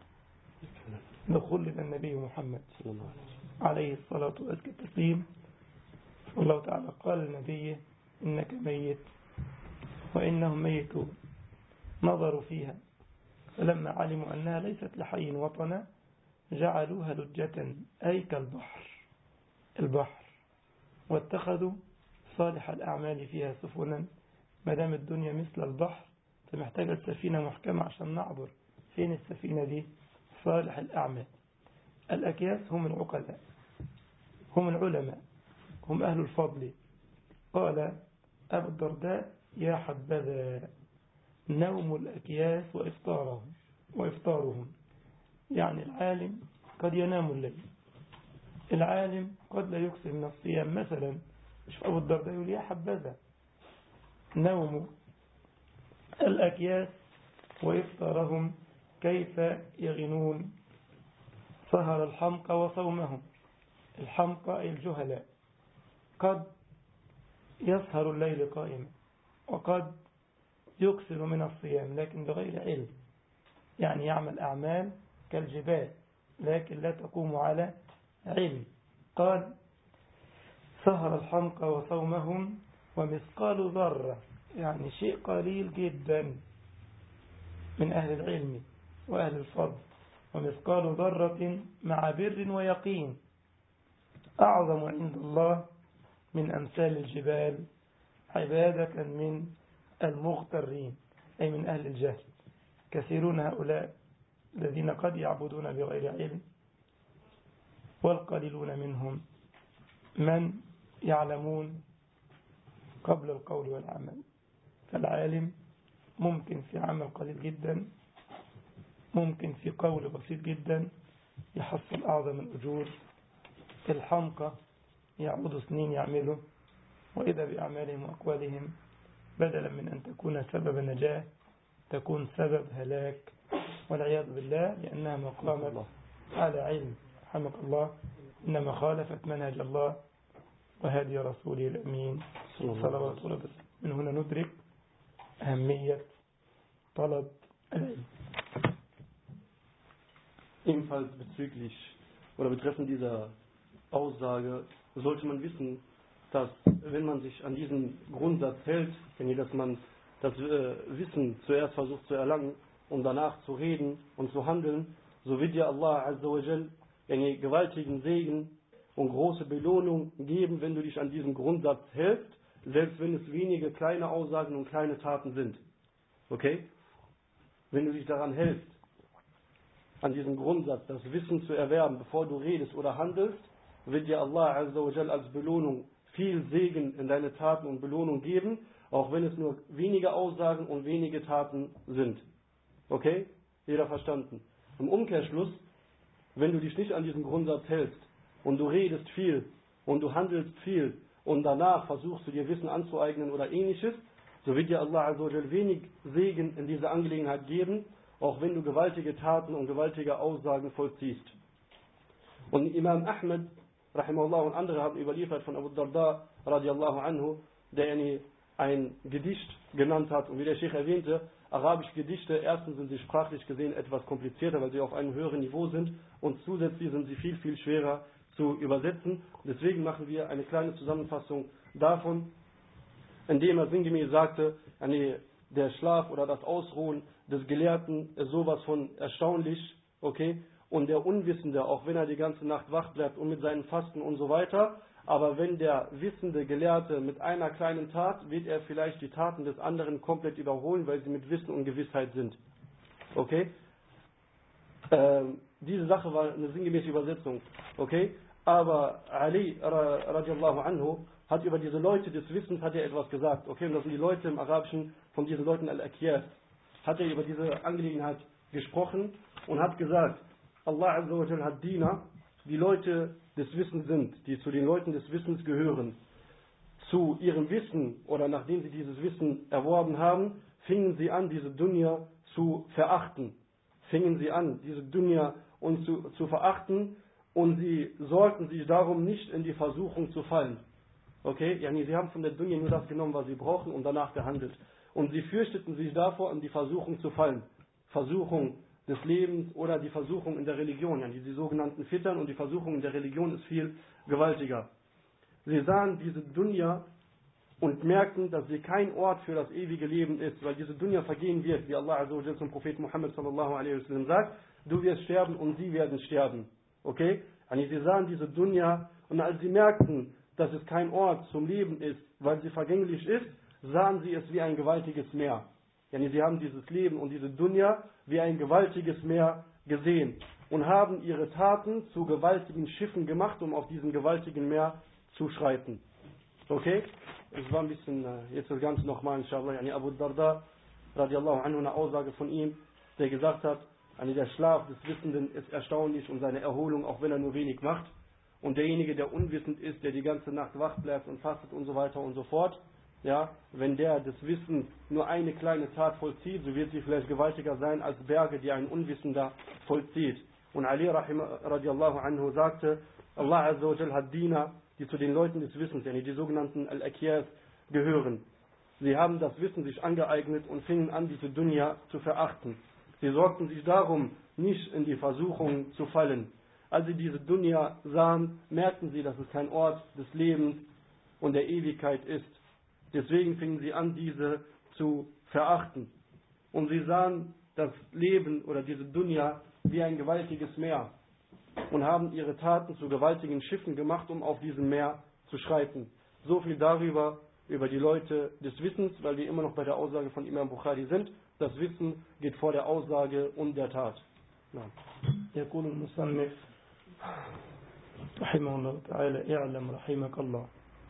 لخلد النبي محمد عليه الصلاة والتسليم. والله تعالى قال لنبيه: إنك ميت وإنهم ميتون. نظروا فيها فلما علموا أنها ليست لحي وطنا جعلوها لجة، أي كالبحر البحر واتخذوا صالح الأعمال فيها سفنا. ما دام الدنيا مثل البحر فمحتاجة السفينة محكمة عشان نعبر. فين السفينة دي؟ صالح الأعمال. الأكياس هم العقلاء، هم العلماء، هم أهل الفضل. قال أبو الدرداء: يا حبذا نوم الأكياس وإفطارهم وإفطارهم يعني العالم قد ينام الليل، العالم قد لا يكثر من الصيام مثلا. شوف أبو الدرداء يقول: يا حبذا نوم الأكياس وإفطارهم كيف يغنون. سهر الحمقى وصومهم. الحمقى أي الجهلاء قد يسهر الليل قائما وقد يكثر من الصيام لكن بغير علم، يعني يعمل أعمال كالجبال لكن لا تقوم على علم. قال: سهر الحمقى وصومهم ومثقال ذرة، يعني شيء قليل جدا من أهل العلم وأهل الفضل، ومثقال ذرة مع بر ويقين أعظم عند الله من أمثال الجبال عبادة من المغترين، أي من أهل الجهل. كثيرون هؤلاء الذين قد يعبدون بغير علم، والقليلون منهم من يعلمون قبل القول والعمل. فالعالم ممكن في عمل قليل جدا، ممكن في قول بسيط جدا يحصل أعظم الأجور. الحمقى يعود سنين يعملوا، وإذا بأعمالهم وأقوالهم بدلا من أن تكون سبب نجاة تكون سبب هلاك والعياذ بالله، لأنها مقامت على علم رحمك الله، إنما خالفت منهج الله وهدي رسوله الأمين صلوات الله. من هنا ندرك أهمية طلب العلم. Ebenfalls bezüglich oder betreffend dieser Aussage sollte man wissen, dass wenn man sich an diesen Grundsatz hält, dass man das äh, Wissen zuerst versucht zu erlangen und danach zu reden und zu handeln, so wird dir Allah Azza wa Jal einen gewaltigen Segen und große Belohnung geben, wenn du dich an diesen Grundsatz hältst, selbst wenn es wenige kleine Aussagen und kleine Taten sind. Okay? Wenn du dich daran hältst, an diesem Grundsatz, das Wissen zu erwerben, bevor du redest oder handelst, wird dir Allah Azza wa Jal als Belohnung viel Segen in deine Taten und Belohnung geben, auch wenn es nur wenige Aussagen und wenige Taten sind. Okay? Jeder verstanden? Im Umkehrschluss, wenn du dich nicht an diesen Grundsatz hältst und du redest viel und du handelst viel und danach versuchst du dir Wissen anzueignen oder ähnliches, so wird dir Allah Azza wa Jal wenig Segen in dieser Angelegenheit geben, auch wenn du gewaltige Taten und gewaltige Aussagen vollziehst. Und Imam Ahmed, rahimahullah, und andere haben überliefert von Abu Darda, radiallahu anhu, der ein Gedicht genannt hat. Und wie der Sheikh erwähnte, arabische Gedichte, erstens sind sie sprachlich gesehen etwas komplizierter, weil sie auf einem höheren Niveau sind, und zusätzlich sind sie viel, viel schwerer zu übersetzen. Deswegen machen wir eine kleine Zusammenfassung davon, indem er sinngemäß sagte, der Schlaf oder das Ausruhen des Gelehrten ist sowas von erstaunlich, okay, und der Unwissende, auch wenn er die ganze Nacht wach bleibt und mit seinen Fasten und so weiter, aber wenn der wissende Gelehrte mit einer kleinen Tat, wird er vielleicht die Taten des anderen komplett überholen, weil sie mit Wissen und Gewissheit sind. Okay? Ähm, diese Sache war eine sinngemäße Übersetzung. Okay? Aber Ali radiallahu anhu hat über diese Leute des Wissens hat er etwas gesagt. Okay? Und das sind die Leute im Arabischen, von diesen Leuten Al-Akiyas. Hat er über diese Angelegenheit gesprochen und hat gesagt, Allah Azza wa Jal hat Diener, die Leute des Wissens sind, die zu den Leuten des Wissens gehören. Zu ihrem Wissen oder nachdem sie dieses Wissen erworben haben, fingen sie an, diese Dunya zu verachten. Fingen sie an, diese Dunya und zu, zu verachten und sie sorgten sich darum, nicht in die Versuchung zu fallen. Okay? Yani, sie haben von der Dunya nur das genommen, was sie brauchen und danach gehandelt. Und sie fürchteten sich davor, in die Versuchung zu fallen. Versuchung des Lebens oder die Versuchung in der Religion, yani die sogenannten Fitern, und die Versuchung in der Religion ist viel gewaltiger. Sie sahen diese Dunya und merkten, dass sie kein Ort für das ewige Leben ist, weil diese Dunya vergehen wird, wie Allah Azza wa Jalla zum Propheten Muhammad sallallahu alaihi wasallam sagt, du wirst sterben und sie werden sterben. Okay? Yani sie sahen diese Dunya und als sie merkten, dass es kein Ort zum Leben ist, weil sie vergänglich ist, sahen sie es wie ein gewaltiges Meer. Yani sie haben dieses Leben und diese Dunya wie ein gewaltiges Meer gesehen und haben ihre Taten zu gewaltigen Schiffen gemacht, um auf diesem gewaltigen Meer zu schreiten. Okay? Es war ein bisschen, jetzt das Ganze nochmal, inshallah. Yani Abu Darda, radiallahu anhu, eine Aussage von ihm, der gesagt hat, yani der Schlaf des Wissenden ist erstaunlich und seine Erholung, auch wenn er nur wenig macht. Und derjenige, der unwissend ist, der die ganze Nacht wach bleibt und fastet und so weiter und so fort, ja, wenn der des Wissens nur eine kleine Tat vollzieht, so wird sie vielleicht gewaltiger sein als Berge, die ein Unwissender vollzieht. Und Ali rahim, radiallahu anhu sagte, Allah Azza wa Jal hat Diener, die zu den Leuten des Wissens, yani die sogenannten Al-Akiyas, gehören. Sie haben das Wissen sich angeeignet und fingen an, diese Dunya zu verachten. Sie sorgten sich darum, nicht in die Versuchung zu fallen. Als sie diese Dunya sahen, merkten sie, dass es kein Ort des Lebens und der Ewigkeit ist. Deswegen fingen sie an, diese zu verachten. Und sie sahen das Leben oder diese Dunya wie ein gewaltiges Meer und haben ihre Taten zu gewaltigen Schiffen gemacht, um auf diesem Meer zu schreiten. So viel darüber, über die Leute des Wissens, weil wir immer noch bei der Aussage von Imam Bukhari sind. Das Wissen geht vor der Aussage und der Tat. يقول المصنف رحمه الله تعالى اعلم رحمك الله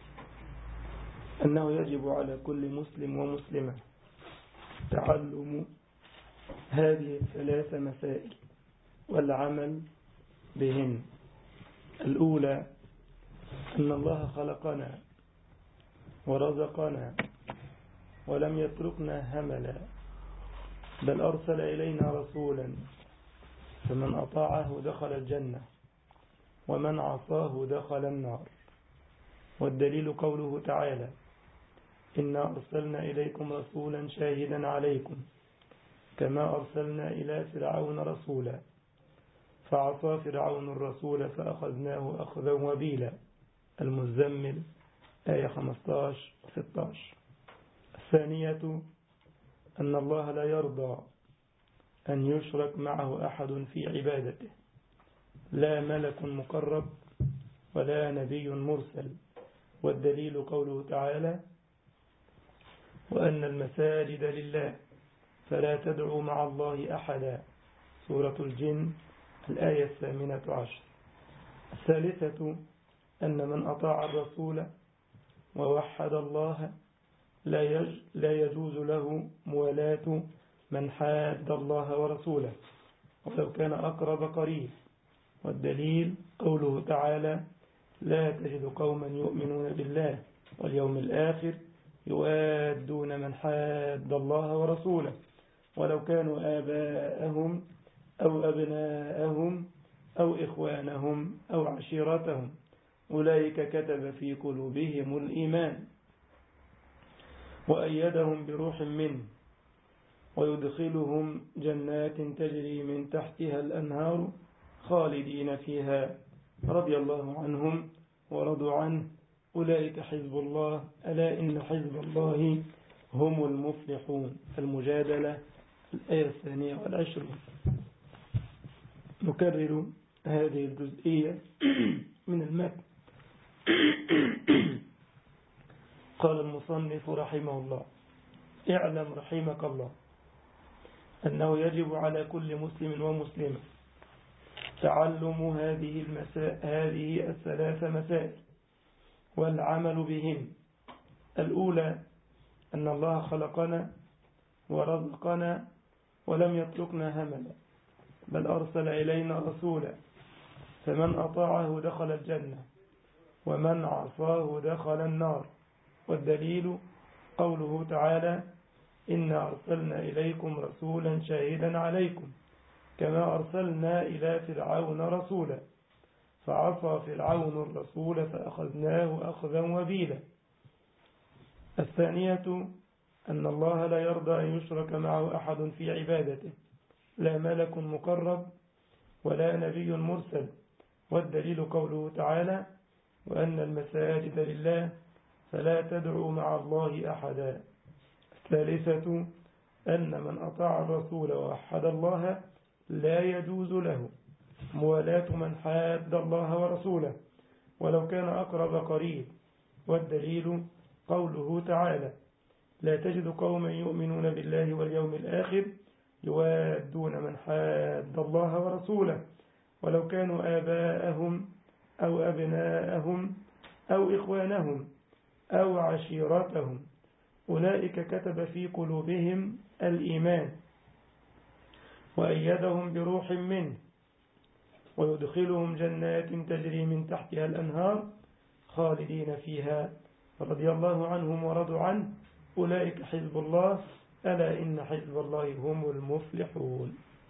أنه يجب على كل مسلم ومسلمة تعلم هذه الثلاث مسائل والعمل بهن. الأولى أن الله خلقنا ورزقنا ولم يتركنا هملا، بل أرسل إلينا رسولا فمن أطاعه دخل الجنة ومن عصاه دخل النار. والدليل قوله تعالى إنا أرسلنا إليكم رسولا شاهدا عليكم كما أرسلنا إلى فرعون رسولا فعصى فرعون الرسول فأخذناه أخذا وبيلا. المزمل آية خمسة عشر ستة عشر. الثانية أن الله لا يرضى أن يشرك معه أحد في عبادته، لا ملك مقرب ولا نبي مرسل. والدليل قوله تعالى وأن المساجد لله فلا تدعوا مع الله أحدا، سورة الجن الآية الثامنة عشر. الثالثة أن من أطاع الرسول ووحد الله لا يجوز له موالاة من حاد الله ورسوله ولو كان أقرب قريب. والدليل قوله تعالى لا تجد قوما يؤمنون بالله واليوم الآخر يوادون من حاد الله ورسوله ولو كانوا آباءهم أو أبناءهم أو إخوانهم أو عشيرتهم أولئك كتب في قلوبهم الإيمان وأيدهم بروح منه ويدخلهم جنات تجري من تحتها الأنهار خالدين فيها رضي الله عنهم ورضوا عنه أولئك حزب الله ألا إن حزب الله هم المفلحون. المجادلة الآية الثانية والعشرون. نكرر هذه الجزئية من المتن. قال المصنف رحمه الله: اعلم رحمك الله أنه يجب على كل مسلم ومسلمة تعلم هذه المسائل هذه الثلاث مسائل والعمل بهن. الأولى أن الله خلقنا ورزقنا ولم يتركنا هملا، بل أرسل إلينا رسولا، فمن أطاعه دخل الجنة ومن عصاه دخل النار. والدليل قوله تعالى: إنا أرسلنا إليكم رسولا شاهدا عليكم كما أرسلنا إلى فرعون رسولا فعصى فرعون الرسول فأخذناه أخذا وبيلا. الثانية أن الله لا يرضى أن يشرك معه أحد في عبادته، لا ملك مقرب ولا نبي مرسل. والدليل قوله تعالى: وأن المساجد لله فلا تدعوا مع الله أحدا. الثالثة أن من أطاع الرسول ووحد الله لا يجوز له موالاة من حاد الله ورسوله ولو كان أقرب قريب. والدليل قوله تعالى: لا تجد قوما يؤمنون بالله واليوم الآخر يوادون من حاد الله ورسوله ولو كانوا آباءهم أو أبناءهم أو إخوانهم أو عشيرتهم أولئك كتب في قلوبهم الإيمان وأيدهم بروح منه ويدخلهم جنات تجري من تحتها الأنهار خالدين فيها رضي الله عنهم ورضوا عنه أولئك حزب الله ألا إن حزب الله هم المفلحون.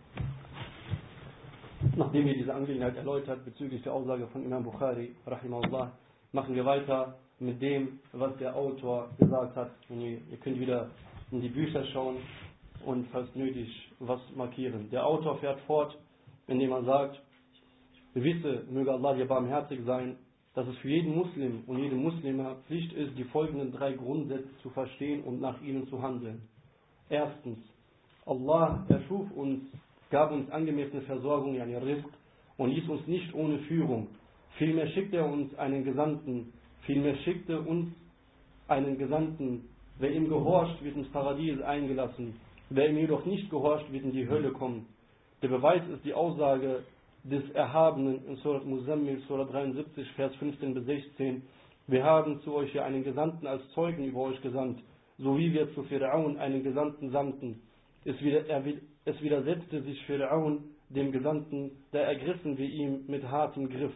Nachdem wir diese Angelegenheit erläutert bezüglich der Aussage von Imam Bukhari, rahimahullah, machen wir weiter mit dem, was der Autor gesagt hat. Und ihr, ihr könnt wieder in die Bücher schauen und falls nötig was markieren. Der Autor fährt fort, indem er sagt: Wisse, möge Allah dir barmherzig sein, dass es für jeden Muslim und jede Muslima Pflicht ist, die folgenden drei Grundsätze zu verstehen und nach ihnen zu handeln. Erstens, Allah erschuf uns, gab uns angemessene Versorgung, yani Rizq, und ließ uns nicht ohne Führung. Vielmehr schickte er uns einen Gesandten, vielmehr schickte uns einen Gesandten. Wer ihm gehorcht, wird ins Paradies eingelassen. Wer ihm jedoch nicht gehorcht, wird in die Hölle kommen. Der Beweis ist die Aussage des Erhabenen in Surat Muzammil, Surat dreiundsiebzig, Vers fünfzehn bis sechzehn. Wir haben zu euch hier einen Gesandten als Zeugen über euch gesandt, so wie wir zu Fir'aun einen Gesandten sandten. Es, wieder, er, es widersetzte sich Fir'aun dem Gesandten, da ergriffen wir ihn mit hartem Griff.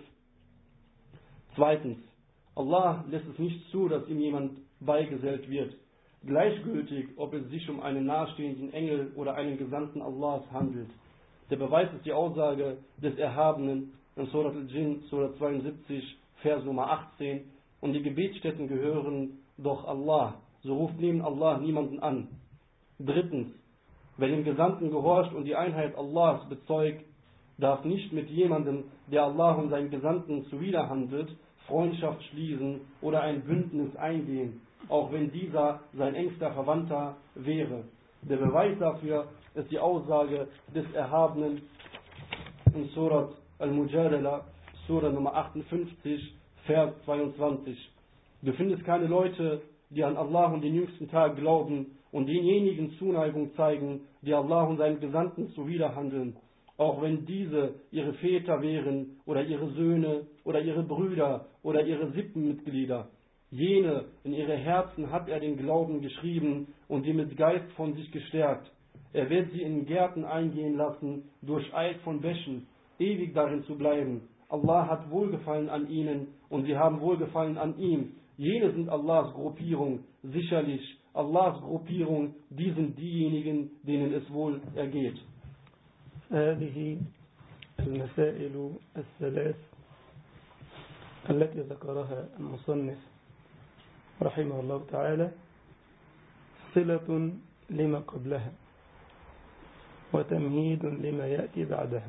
Zweitens, Allah lässt es nicht zu, dass ihm jemand beigesellt wird, gleichgültig, ob es sich um einen nahestehenden Engel oder einen Gesandten Allahs handelt. Der Beweis ist die Aussage des Erhabenen in Surat al-Jinn, Surat zweiundsiebzig, Vers Nummer achtzehn. Und die Gebetsstätten gehören doch Allah, so ruft neben Allah niemanden an. Drittens, wer dem Gesandten gehorcht und die Einheit Allahs bezeugt, darf nicht mit jemandem, der Allah und seinen Gesandten zuwiderhandelt, Freundschaft schließen oder ein Bündnis eingehen, auch wenn dieser sein engster Verwandter wäre. Der Beweis dafür ist die Aussage des Erhabenen in Surat al-Mujadala, Surah Nummer achtundfünfzig, Vers zweiundzwanzig. Du findest keine Leute, die an Allah und den jüngsten Tag glauben und denjenigen Zuneigung zeigen, die Allah und seinen Gesandten zuwiderhandeln, auch wenn diese ihre Väter wären oder ihre Söhne oder ihre Brüder oder ihre Sippenmitglieder. Jene in ihre Herzen hat er den Glauben geschrieben und sie mit Geist von sich gestärkt. Er wird sie in Gärten eingehen lassen, durch Eid von Bächen, ewig darin zu bleiben. Allah hat Wohlgefallen an ihnen und sie haben Wohlgefallen an ihm. Jene sind Allahs Gruppierung, sicherlich Allahs Gruppierung, die sind diejenigen, denen es wohl ergeht. هذه المسائل الثلاث التي ذكرها المصنف رحمه الله تعالى صلة لما قبلها وتمهيد لما يأتي بعدها.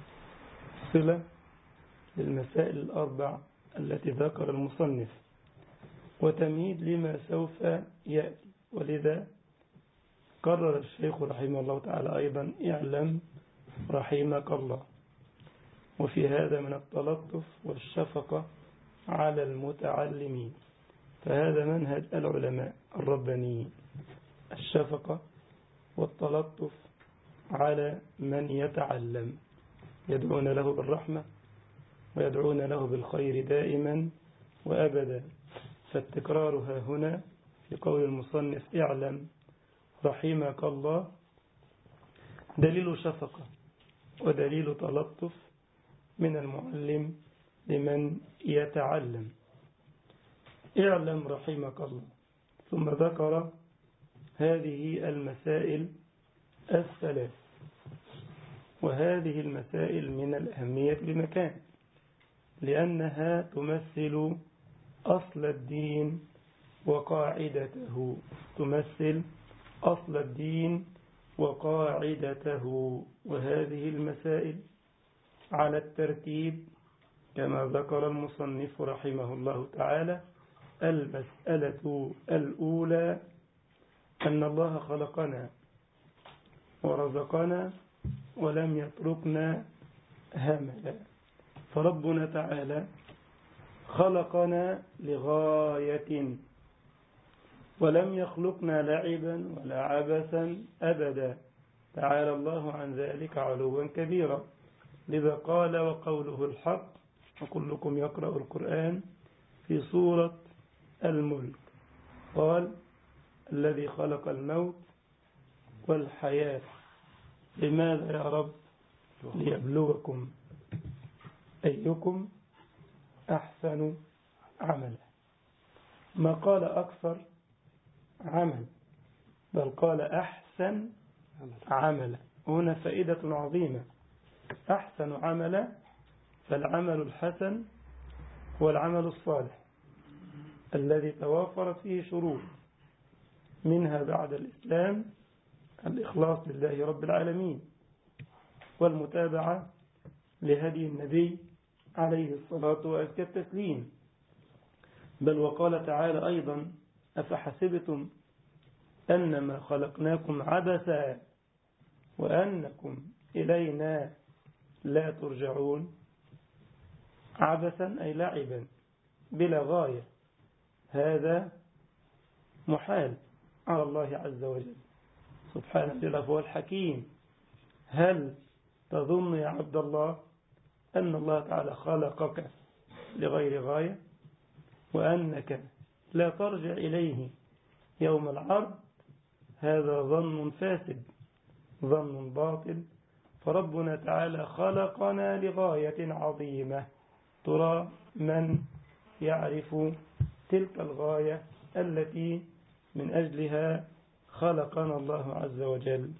صلة للمسائل الأربع التي ذكر المصنف وتمهيد لما سوف يأتي. ولذا قرر الشيخ رحمه الله تعالى أيضا اعلم رحمك الله. وفي هذا من التلطف والشفقة على المتعلمين، فهذا منهج العلماء الربانيين، الشفقة والتلطف على من يتعلم، يدعون له بالرحمة ويدعون له بالخير دائما وأبدا. فالتكرار ها هنا في قول المصنف اعلم رحمك الله دليل شفقة ودليل تلطف من المعلم لمن يتعلم. اعلم رحمك الله. ثم ذكر هذه المسائل الثلاث، وهذه المسائل من الأهمية بمكان، لأنها تمثل أصل الدين وقاعدته، تمثل أصل الدين وقاعدته. وهذه المسائل على الترتيب كما ذكر المصنف رحمه الله تعالى: المسألة الأولى أن الله خلقنا ورزقنا ولم يتركنا هملا. فربنا تعالى خلقنا لغاية، ولم يخلقنا لعبا ولا عبثا أبدا، تعالى الله عن ذلك علوا كبيرا. لذا قال وقوله الحق، وكلكم يقرأ القرآن، في سورة الملك قال: الذي خلق الموت والحياة. لماذا يا رب؟ ليبلوكم أيكم أحسن عملا. ما قال أكثر عمل، بل قال أحسن عملا. هنا فائدة عظيمة. أحسن عملا، فالعمل الحسن هو العمل الصالح الذي توافرت فيه شروط، منها بعد الإسلام الإخلاص لله رب العالمين، والمتابعة لهدي النبي عليه الصلاة وأزكى التسليم. بل وقال تعالى أيضا: أفحسبتم أنما خلقناكم عبثا وأنكم إلينا لا ترجعون. عبثا أي لعبا بلا غاية، هذا محال على الله عز وجل سبحانه وتعالى، هو الحكيم. هل تظن يا عبد الله أن الله تعالى خلقك لغير غاية، وأنك لا ترجع إليه يوم العرض؟ هذا ظن فاسد، ظن باطل. فربنا تعالى خلقنا لغاية عظيمة. ترى من يعرف تلك الغاية التي من أجلها خلقنا الله عز وجل؟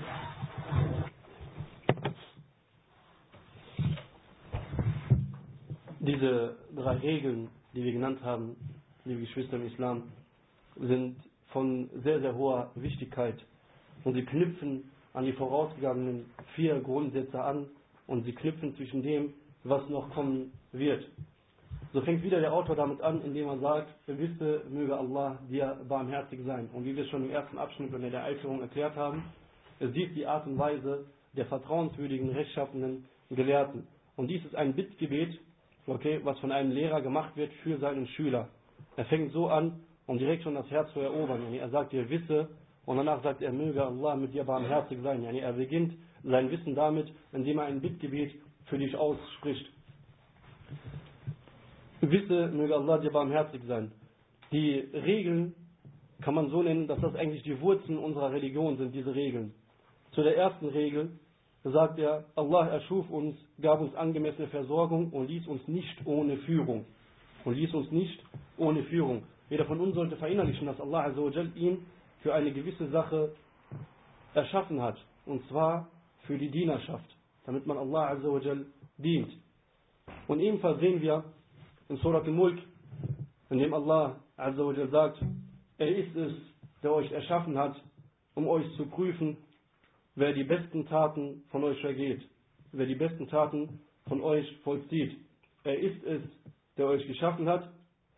Diese drei Regeln, die wir genannt haben, liebe Geschwister im Islam, sind von sehr, sehr hoher Wichtigkeit. Und sie knüpfen an die vorausgegangenen vier Grundsätze an und sie knüpfen zwischen dem, was noch kommen wird. So fängt wieder der Autor damit an, indem er sagt: Wisse, möge Allah dir barmherzig sein. Und wie wir schon im ersten Abschnitt in der Einführung erklärt haben, es dies die Art und Weise der vertrauenswürdigen, rechtschaffenen Gelehrten. Und dies ist ein Bittgebet, okay, was von einem Lehrer gemacht wird für seinen Schüler. Er fängt so an, um direkt schon das Herz zu erobern. Er sagt dir: Wisse, und danach sagt er: möge Allah mit dir barmherzig sein. Er beginnt sein Wissen damit, indem er ein Bittgebet für dich ausspricht. Wisse, möge Allah dir barmherzig sein. Die Regeln kann man so nennen, dass das eigentlich die Wurzeln unserer Religion sind, diese Regeln. Zu der ersten Regel sagt er: Allah erschuf uns, gab uns angemessene Versorgung und ließ uns nicht ohne Führung. Und ließ uns nicht ohne Führung. Jeder von uns sollte verinnerlichen, dass Allah Azza wa Jal ihn für eine gewisse Sache erschaffen hat. Und zwar für die Dienerschaft, damit man Allah Azza wa Jal dient. Und ebenfalls sehen wir in Surat al-Mulk, in dem Allah Azza wa Jal sagt: Er ist es, der euch erschaffen hat, um euch zu prüfen, wer die besten Taten von euch vergeht, wer die besten Taten von euch vollzieht. Er ist es, der euch geschaffen hat,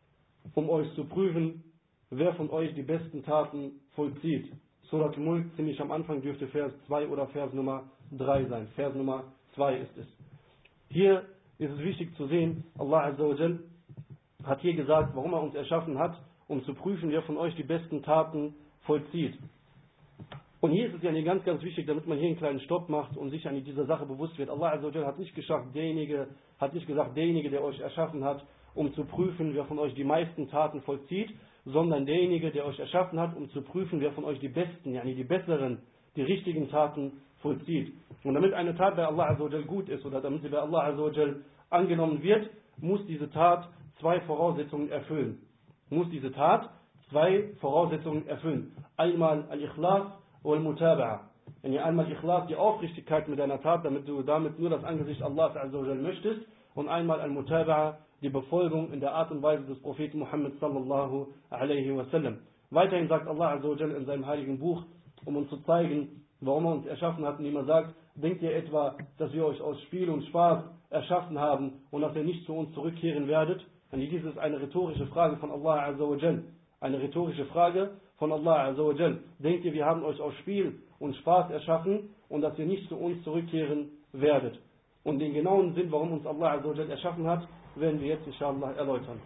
um euch zu prüfen, wer von euch die besten Taten vollzieht. Surat al-Mulk, ziemlich am Anfang, dürfte Vers zwei oder Vers Nummer drei sein. Vers Nummer zwei ist es. Hier ist es wichtig zu sehen, Allah Azza wa Jal hat hier gesagt, warum er uns erschaffen hat, um zu prüfen, wer von euch die besten Taten vollzieht. Und hier ist es ja ganz, ganz wichtig, damit man hier einen kleinen Stopp macht und sich an dieser Sache bewusst wird. Allah Azza wa Jal hat nicht geschafft, derjenige, hat nicht gesagt, derjenige, der euch erschaffen hat, um zu prüfen, wer von euch die meisten Taten vollzieht, sondern derjenige, der euch erschaffen hat, um zu prüfen, wer von euch die besten, yani die besseren, die richtigen Taten vollzieht. Und damit eine Tat bei Allah Azza wa Jal gut ist oder damit sie bei Allah Azza wa Jal angenommen wird, muss diese Tat zwei Voraussetzungen erfüllen. Muss diese Tat zwei Voraussetzungen erfüllen. Einmal Al-Ikhlas und Al-Mutaba'a. Yani einmal Ikhlas, die Aufrichtigkeit mit deiner Tat, damit du damit nur das Angesicht Allahs Azza wa Jal möchtest, und einmal Al-Mutaba'a, die Befolgung in der Art und Weise des Propheten Muhammad sallallahu alaihi wasallam. Weiterhin sagt Allah Azza wa Jal in seinem heiligen Buch, um uns zu zeigen, warum er uns erschaffen hat, indem er sagt, denkt ihr etwa, dass wir euch aus Spiel und Spaß erschaffen haben und dass ihr nicht zu uns zurückkehren werdet? Und dies ist eine rhetorische Frage von Allah Azza wa Jal. Eine rhetorische Frage von Allah Azza wa Jal. Denkt ihr, wir haben euch aus Spiel und Spaß erschaffen und dass ihr nicht zu uns zurückkehren werdet? Und den genauen Sinn, warum uns Allah Azza wa Jal erschaffen hat, werden wir jetzt inshallah erläutern.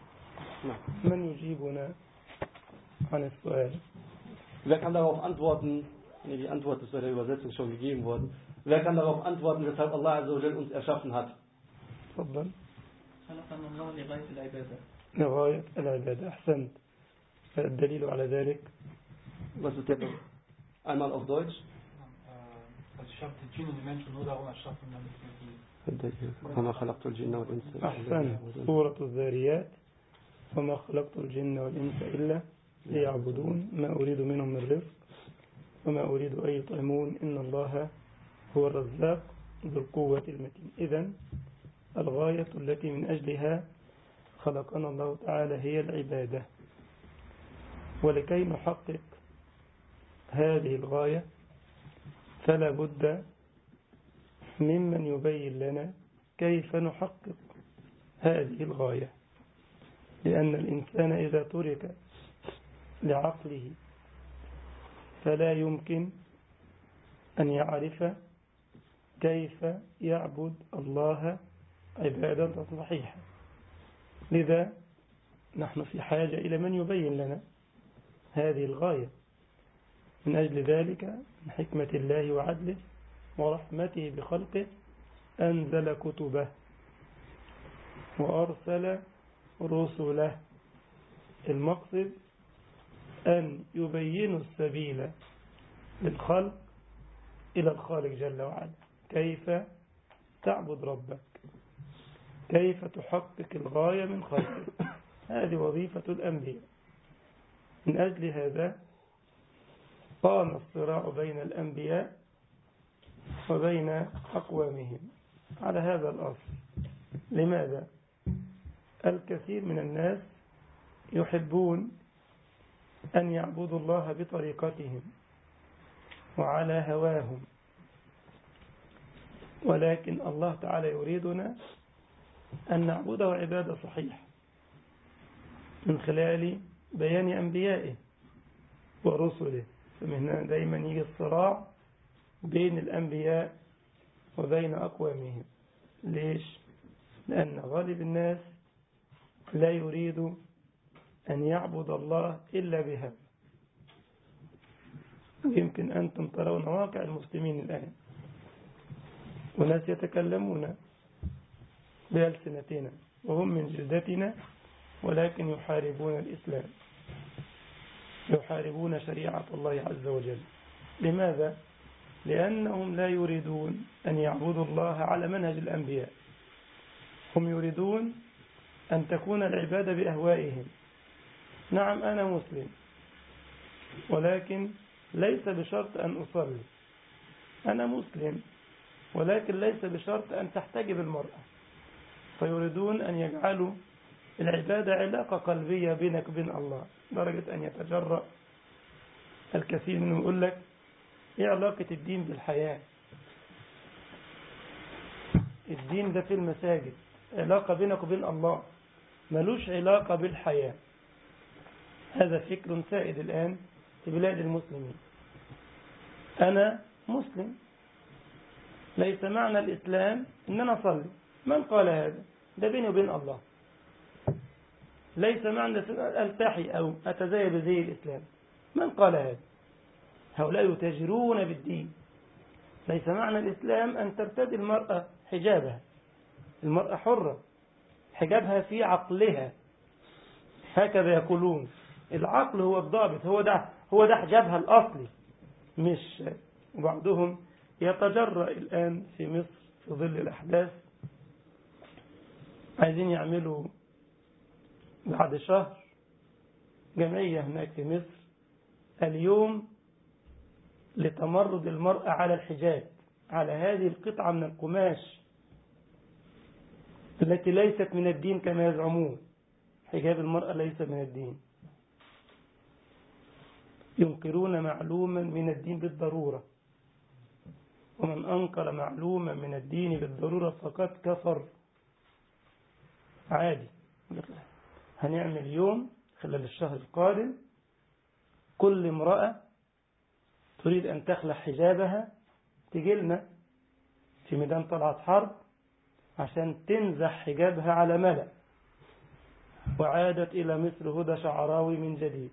Wer kann darauf antworten? Nee, die Antwort ist bei der Übersetzung schon gegeben worden. Wer kann darauf antworten, weshalb Allah Azza wa Jal uns erschaffen hat? تفضل. خلقنا الله لغاية العبادة. لغاية العبادة. أحسنت. الدليل على ذلك. Was ist der? Einmal auf Deutsch. Also ich habe die Djinn und die Menschen nur darum erschaffen, damit wir وما خلقت الجن والإنس. أحسن. سورة الذاريات. وما خلقت الجن والإنس إلا ليعبدون ما أريد منهم من رزق وما أريد أن يطعمون إن الله هو الرزاق ذو القوة المتين. إذن الغاية التي من أجلها خلقنا الله تعالى هي العبادة. ولكي نحقق هذه الغاية فلا بد ممن يبين لنا كيف نحقق هذه الغاية، لأن الإنسان إذا ترك لعقله فلا يمكن أن يعرف كيف يعبد الله عبادة صحيحة. لذا نحن في حاجة إلى من يبين لنا هذه الغاية. من أجل ذلك من حكمة الله وعدله ورحمته بخلقه أنزل كتبه وأرسل رسله. المقصد أن يبينوا السبيل للخلق إلى الخالق جل وعلا، كيف تعبد ربك، كيف تحقق الغاية من خلقك. هذه وظيفة الأنبياء. من أجل هذا قام الصراع بين الأنبياء وبين أقوامهم على هذا الأصل. لماذا؟ الكثير من الناس يحبون أن يعبدوا الله بطريقتهم وعلى هواهم، ولكن الله تعالى يريدنا أن نعبده عبادة صحيحة من خلال بيان أنبيائه ورسله. فمن هنا دايما يجي الصراع بين الأنبياء وبين أقوامهم. ليش؟ لأن غالب الناس لا يريد أن يعبد الله إلا بهذا. ويمكن أنتم ترون واقع المسلمين الآن، وناس يتكلمون بألسنتنا وهم من جلدتنا، ولكن يحاربون الإسلام، يحاربون شريعة الله عز وجل. لماذا؟ لأنهم لا يريدون أن يعبدوا الله على منهج الأنبياء. هم يريدون أن تكون العبادة بأهوائهم. نعم أنا مسلم، ولكن ليس بشرط أن أصلي. أنا مسلم، ولكن ليس بشرط أن تحتجب المرأة. فيريدون أن يجعلوا العبادة علاقة قلبية بينك وبين الله، درجة أن يتجرأ الكثير منهم يقول لك إيه علاقة الدين بالحياة؟ الدين ده في المساجد، علاقة بينك وبين الله، ملوش علاقة بالحياة. هذا فكر سائد الآن في بلاد المسلمين. أنا مسلم، ليس معنى الإسلام إن أنا أصلي. من قال هذا؟ ده بيني وبين الله. ليس معنى ألتحي أو أتزايا بزي الإسلام. من قال هذا؟ هؤلاء يتاجرون بالدين. ليس معنى الإسلام أن ترتدي المرأة حجابها. المرأة حرة، حجابها في عقلها، هكذا يقولون. العقل هو الضابط، هو ده هو ده حجابها الأصلي. مش بعضهم يتجرأ الآن في مصر في ظل الأحداث، عايزين يعملوا بعد شهر جمعية هناك في مصر اليوم لتمرد المرأة على الحجاب، على هذه القطعة من القماش التي ليست من الدين كما يزعمون. حجاب المرأة ليس من الدين. ينكرون معلوما من الدين بالضرورة، ومن أنكر معلوما من الدين بالضرورة فقد كفر. عادي. هنعمل يوم خلال الشهر القادم كل امرأة تريد أن تخلع حجابها تجي لنا في ميدان طلعت حرب عشان تنزح حجابها على ملأ. وعادت إلى مصر هدى شعراوي من جديد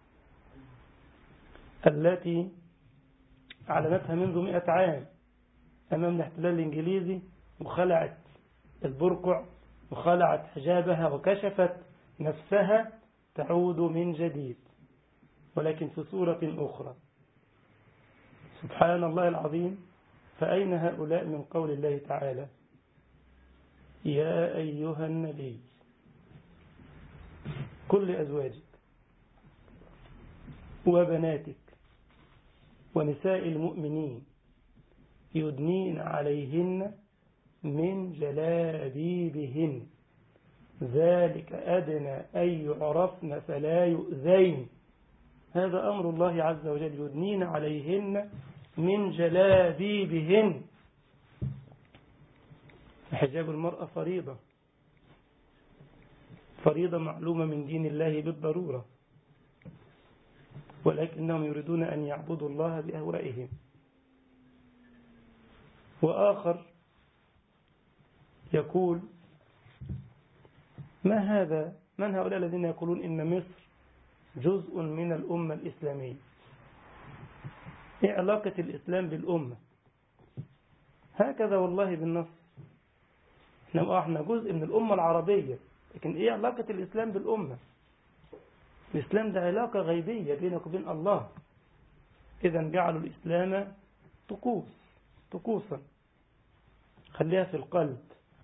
التي أعلنتها منذ مئة عام أمام الاحتلال الإنجليزي، وخلعت البرقع وخلعت حجابها وكشفت نفسها، تعود من جديد ولكن في صورة أخرى. سبحان الله العظيم. فأين هؤلاء من قول الله تعالى يا أيها النبي كل أزواجك وبناتك ونساء المؤمنين يدنين عليهن من جلابيبهن ذلك أدنى أن يعرفن فلا يؤذين. هذا أمر الله عز وجل، يدنين عليهن من جلابيبهن. حجاب المرأة فريضة، فريضة معلومة من دين الله بالضرورة، ولكنهم يريدون أن يعبدوا الله بأهوائهم. وآخر يقول ما هذا؟ من هؤلاء الذين يقولون إن مصر جزء من الأمة الإسلامية؟ إيه علاقة الإسلام بالأمة؟ هكذا والله بالنص. احنا جزء من الأمة العربية، لكن إيه علاقة الإسلام بالأمة؟ الإسلام ده علاقة غيبية بينك وبين الله. إذا جعلوا الإسلام طقوس طقوسا، خليها في القلب.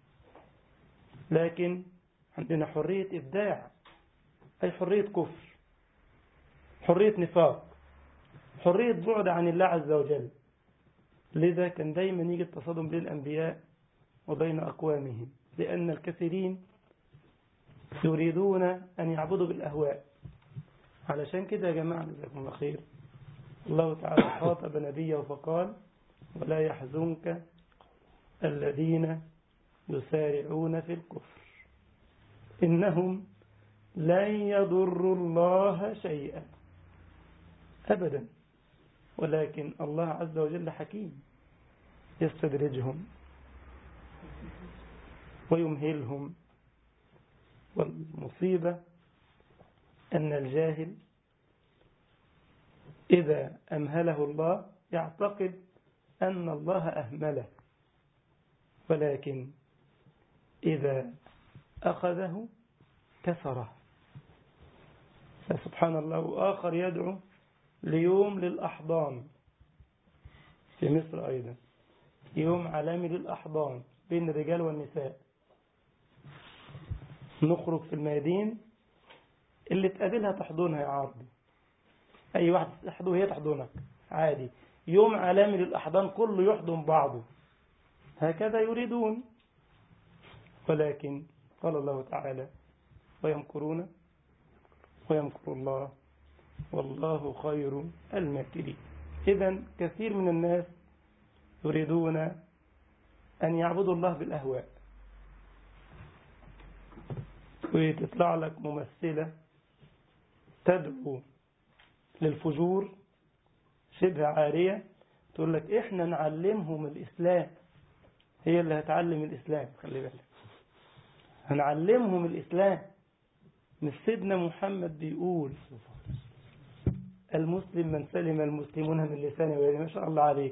لكن عندنا حرية إبداع، أي حرية كفر، حرية نفاق، حرية بعد عن الله عز وجل. لذا كان دايما يجي التصادم بين الأنبياء وبين أقوامهم، لأن الكثيرين يريدون أن يعبدوا بالأهواء. علشان كده يا جماعة جزاكم الله خير، الله تعالى خاطب نبيه فقال ولا يحزنك الذين يسارعون في الكفر إنهم لن يضروا الله شيئا أبدا، ولكن الله عز وجل حكيم يستدرجهم ويمهلهم. والمصيبة أن الجاهل إذا أمهله الله يعتقد أن الله أهمله، ولكن إذا أخذه كسره. فسبحان الله. وآخر يدعو ليوم للأحضان في مصر أيضا، يوم عالمي للأحضان بين الرجال والنساء. نخرج في الميادين، اللي تقابلها تحضنها يا عربي، أي واحد تحضنه هي تحضنك عادي. يوم عالمي للأحضان كله يحضن بعضه، هكذا يريدون. ولكن قال الله تعالى ويمكرون ويمكر الله والله خير الماكرين. إذن كثير من الناس يريدون أن يعبدوا الله بالأهواء، وتطلع لك ممثلة تدعو للفجور شبه عارية، تقول لك إحنا نعلمهم الإسلام. هي اللي هتعلم الإسلام، خلي بالك، هنعلمهم الإسلام. مش سيدنا محمد بيقول المسلم من سلم المسلمون من لسانه ويده؟ ما شاء الله عليك.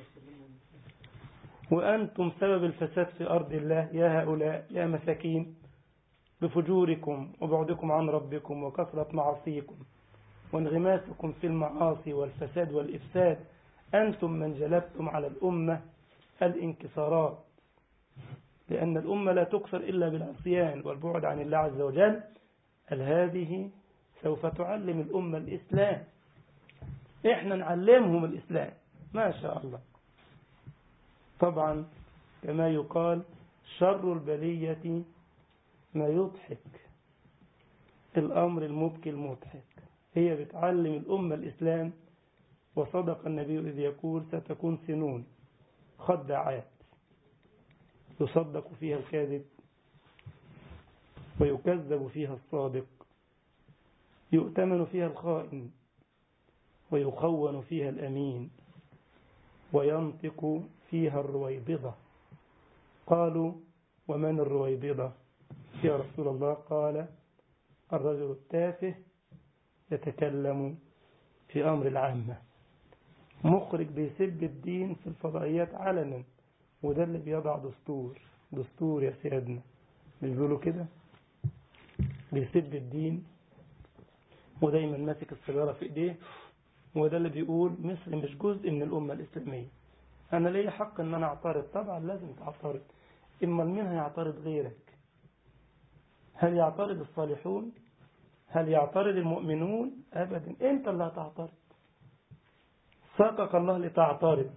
وأنتم سبب الفساد في أرض الله يا هؤلاء يا مساكين، بفجوركم وبعدكم عن ربكم وكثرة معاصيكم وانغماسكم في المعاصي والفساد والإفساد، أنتم من جلبتم على الأمة الانكسارات، لأن الأمة لا تكسر إلا بالعصيان والبعد عن الله عز وجل. هذه سوف تعلم الأمة الإسلام، إحنا نعلمهم الإسلام. ما شاء الله. طبعا كما يقال شر البلية ما يضحك، الأمر المبكي المضحك. هي بتعلم الأمة الإسلام. وصدق النبي إذ يقول ستكون سنون خداعات يصدق فيها الكاذب ويكذب فيها الصادق، يؤتمن فيها الخائن ويخون فيها الأمين، وينطق فيها الرويبضة. قالوا ومن الرويبضة يا رسول الله؟ قال الرجل التافه يتكلم في أمر العامة، مخرج بيسب الدين في الفضائيات علنا، وده اللي بيضع دستور. دستور يا سيادنا، مش بيقولوا كده؟ بيسب الدين ودايما ماسك السيجارة في ايديه، وده اللي بيقول مصر مش جزء من الأمة الإسلامية. أنا ليه حق أن أنا أعترض؟ طبعا لازم تعترض. إما مين هيعترض غيرك؟ هل يعترض الصالحون؟ هل يعترض المؤمنون؟ أبدا، أنت اللي هتعترض. ساقك الله لتعترض،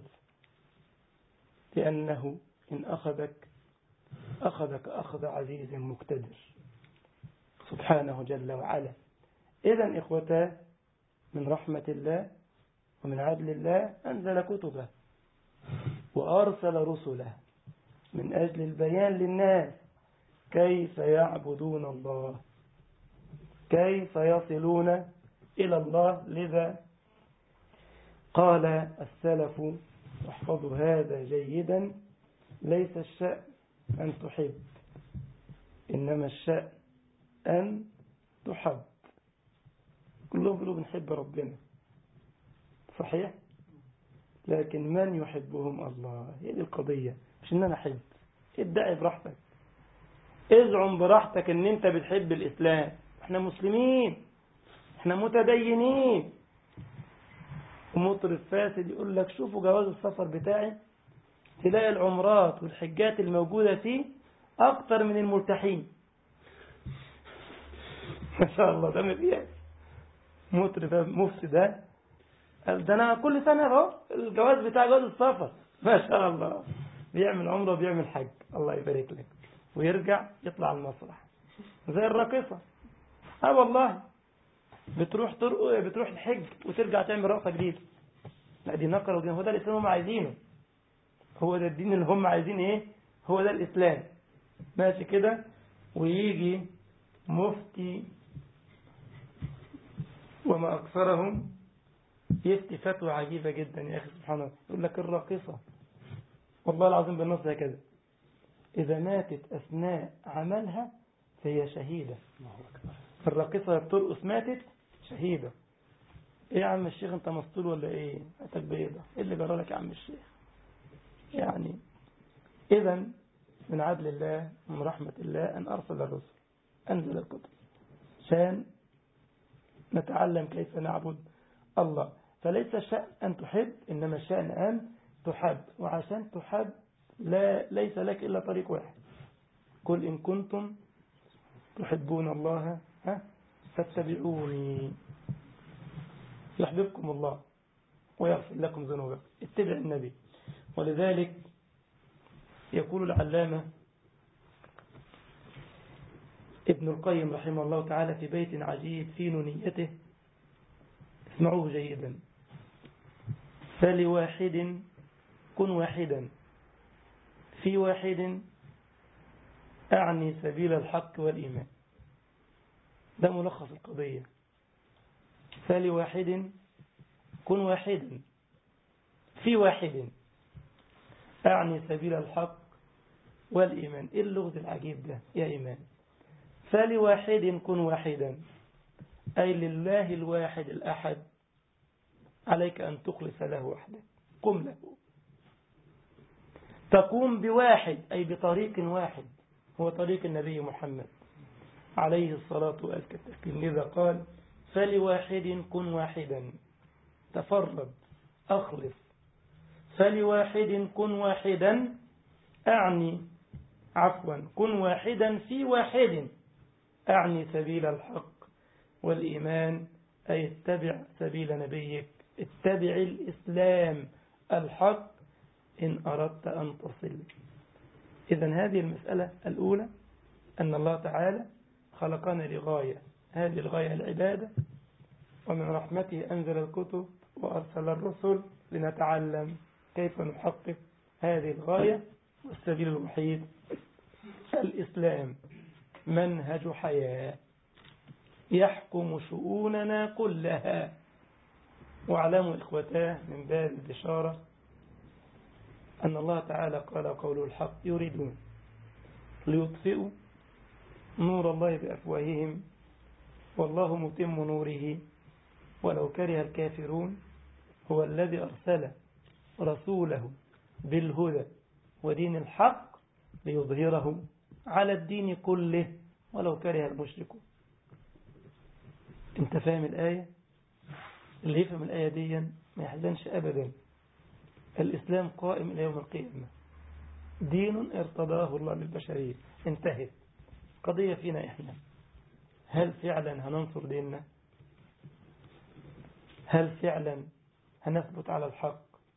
لأنه إن أخذك أخذك أخذ عزيز مقتدر سبحانه جل وعلا. إذن إخوتاه، من رحمة الله ومن عدل الله أنزل كتبه وأرسل رسله من أجل البيان للناس كيف يعبدون الله، كيف يصلون إلى الله. لذا قال السلف، واحفظوا هذا جيدا: ليس الشأن أن تحب، إنما الشأن أن تحب. كلهم يقولوا بنحب ربنا، صحيح، لكن من يحبهم؟ الله. هي دي القضية، مش إن أنا أحب. ادعي براحتك، ازعم براحتك إن أنت بتحب الإسلام. إحنا مسلمين، إحنا متدينين. ومطرف فاسد يقول لك شوفوا جواز السفر بتاعي، تلاقي العمرات والحجات الموجودة فيه أكتر من الملتحين. ما شاء الله، ده مبيع مطرف مفتي ده قال ده أنا كل سنة اهو الجواز بتاع جواز السفر. ما شاء الله، بيعمل عمره وبيعمل حج، الله يبارك لك، ويرجع يطلع المسرح زي الراقصة. اه والله، بتروح ترقص، بتروح الحج وترجع تعمل رقصة جديدة. لا دي نقرة ودي. هو ده الإسلام هم عايزينه، هو ده الدين اللي هم عايزين. ايه هو ده الإسلام؟ ماشي كده. ويجي مفتي وما أكثرهم يفتي فتوى عجيبة جدا يا أخي، سبحان الله. يقول لك الراقصة، والله العظيم بالنص هكذا، إذا ماتت أثناء عملها فهي شهيدة. الراقصة بترقص ماتت شهيدة. ايه يا عم الشيخ، انت مسطول ولا ايه؟ هاتك بيضة، ايه اللي جرى لك يا عم الشيخ؟ يعني اذا من عدل الله من رحمة الله ان ارسل الرسل، انزل الكتب عشان نتعلم كيف نعبد الله. فليس الشأن ان تحب، انما الشأن ان تحب. وعشان تحب لا ليس لك الا طريق واحد: قل ان كنتم تحبون الله ها فاتبعوني يحببكم الله ويغفر لكم ذنوبكم. اتبع النبي. ولذلك يقول العلامة ابن القيم رحمه الله تعالى في بيت عجيب في نونيته، اسمعوه جيدا: فلواحد كن واحدا، في واحد أعني سبيل الحق والإيمان. ده ملخص القضية. فلواحد كن واحدا في واحد أعني سبيل الحق والإيمان. إيه اللغز العجيب ده يا إيمان؟ فلواحد كن واحدا أي لله الواحد الأحد عليك أن تخلص له وحده، قم له. تقوم بواحد أي بطريق واحد هو طريق النبي محمد عليه الصلاة والسلام، لذا قال فلواحد كن واحدا، تفرد أخلص. فلواحد كن واحدا أعني عفوا كن واحدا في واحد أعني سبيل الحق والإيمان أي اتبع سبيل نبيك، اتبع الإسلام الحق إن أردت أن تصل. إذن هذه المسألة الأولى أن الله تعالى خلقنا لغاية، هذه الغاية العبادة، ومن رحمته أنزل الكتب وأرسل الرسل لنتعلم كيف نحقق هذه الغاية. والسبيل الوحيد الإسلام منهج حياة يحكم شؤوننا كلها. واعلموا إخوتاه من باب البشارة أن الله تعالى قال قوله الحق يريدون ليطفئوا نور الله بأفواههم والله متم نوره ولو كره الكافرون. هو الذي أرسل رسوله بالهدى ودين الحق ليظهره على الدين كله ولو كره المشركون. انت فاهم الآية؟ اللي يفهم الآية دي ما يحزنش أبدا. الإسلام قائم إلى يوم القيامة، دين ارتضاه الله للبشرية، انتهت. قضية فينا إحنا، هل فعلا هننصر ديننا؟ هل فعلا هنثبت على الحق؟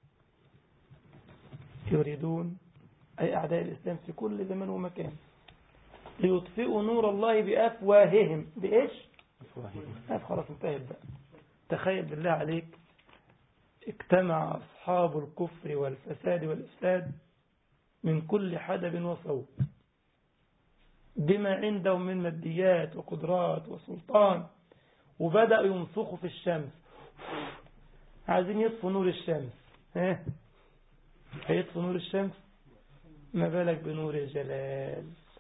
يريدون أي أعداء الإسلام في كل زمان ومكان ليطفئوا نور الله بأفواههم. بإيش؟ أفواههم. خلاص انتهت بقى. تخيل بالله عليك اجتمع أصحاب الكفر والفساد والإفساد من كل حدب وصوت بما عندهم من ماديات وقدرات وسلطان، وبدأوا ينفخوا في الشمس، عايزين يطفوا نور الشمس. ها هيطفوا نور الشمس؟ ما بالك بنور الجلال.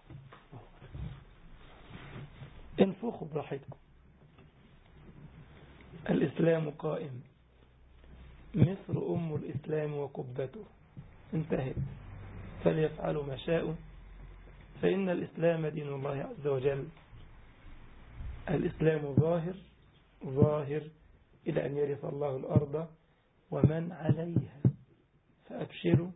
انفخوا براحتكم. الإسلام قائم، مصر أم الإسلام وقبته، انتهت. فليفعلوا ما شاءوا فإن الإسلام دين الله عز وجل. الإسلام ظاهر ظاهر إلى أن يرث الله الأرض ومن عليها. فأبشروا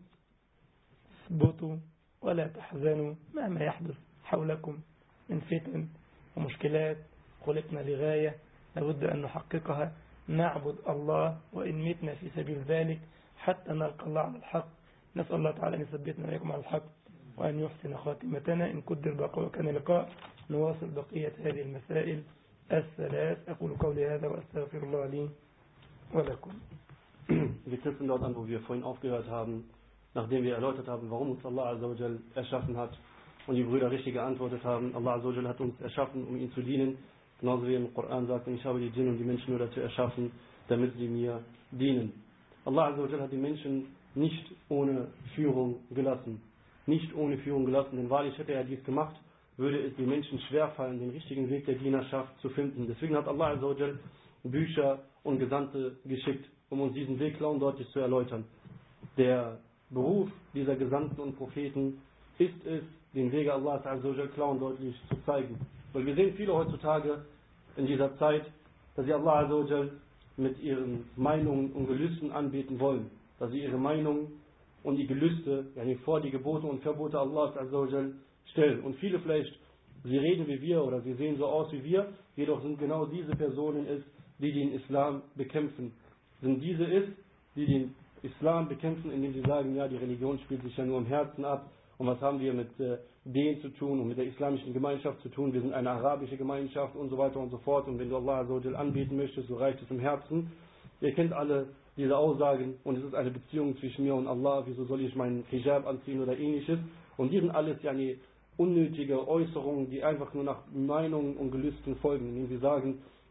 اثبتوا ولا تحزنوا مهما يحدث حولكم من فتن ومشكلات. خلقنا لغاية لابد أن نحققها، نعبد الله وإن متنا في سبيل ذلك حتى نلقى الله على الحق. نسأل الله تعالى أن يثبتنا وإياكم على الحق وأن يحسن خاتمتنا. إن قدر بقى وكان لقاء نواصل بقية هذه المسائل الثلاث. أقول قولي هذا وأستغفر الله لي ولكم. Wir knüpfen dort an, wo wir vorhin aufgehört haben, nachdem wir erläutert haben, warum uns Allah Azza wa Jal erschaffen hat und die Brüder richtig geantwortet haben. Allah Azza wa Jal hat uns erschaffen, um ihn zu dienen. Genauso wie im Koran sagt, ich habe die Djinn und die Menschen nur dazu erschaffen, damit sie mir dienen. Allah Azza wa Jal hat die Menschen nicht ohne Führung gelassen. Nicht ohne Führung gelassen, denn wahrlich hätte er dies gemacht, würde es den Menschen schwerfallen, den richtigen Weg der Dienerschaft zu finden. Deswegen hat Allah Azza wa Jal Bücher und Gesandte geschickt, um uns diesen Weg klar und deutlich zu erläutern. Der Beruf dieser Gesandten und Propheten ist es, den Weg Allahs Azza wa Jal klar und deutlich zu zeigen. Weil wir sehen viele heutzutage in dieser Zeit, dass sie Allah Azza wa Jal mit ihren Meinungen und Gelüsten anbeten wollen. Dass sie ihre Meinungen und die Gelüste yani vor die Gebote und Verbote Allahs Azza wa Jal stellen. Und viele vielleicht, sie reden wie wir oder sie sehen so aus wie wir, jedoch sind genau diese Personen es, die den Islam bekämpfen. Sind diese es, die den Islam bekämpfen, indem sie sagen, ja, die Religion spielt sich ja nur im Herzen ab. Und was haben wir mit äh, denen zu tun und mit der islamischen Gemeinschaft zu tun? Wir sind eine arabische Gemeinschaft und so weiter und so fort. Und wenn du Allah Azza wa Jal anbeten möchtest, so reicht es im Herzen. Ihr kennt alle diese Aussagen und es ist eine Beziehung zwischen mir und Allah. Wieso soll ich meinen Hijab anziehen oder ähnliches? Und die sind alles ja eine unnötige Äußerungen, die einfach nur nach Meinungen und Gelüsten folgen. Indem sie sagen,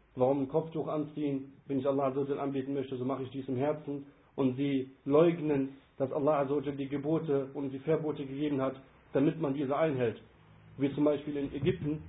warum ein Kopftuch anziehen, wenn ich Allah Azza wa Jal anbeten möchte, so mache ich dies im Herzen. Und sie leugnen, dass Allah Azza wa Jal die Gebote und die Verbote gegeben hat, damit man diese einhält. Wie zum Beispiel in Ägypten,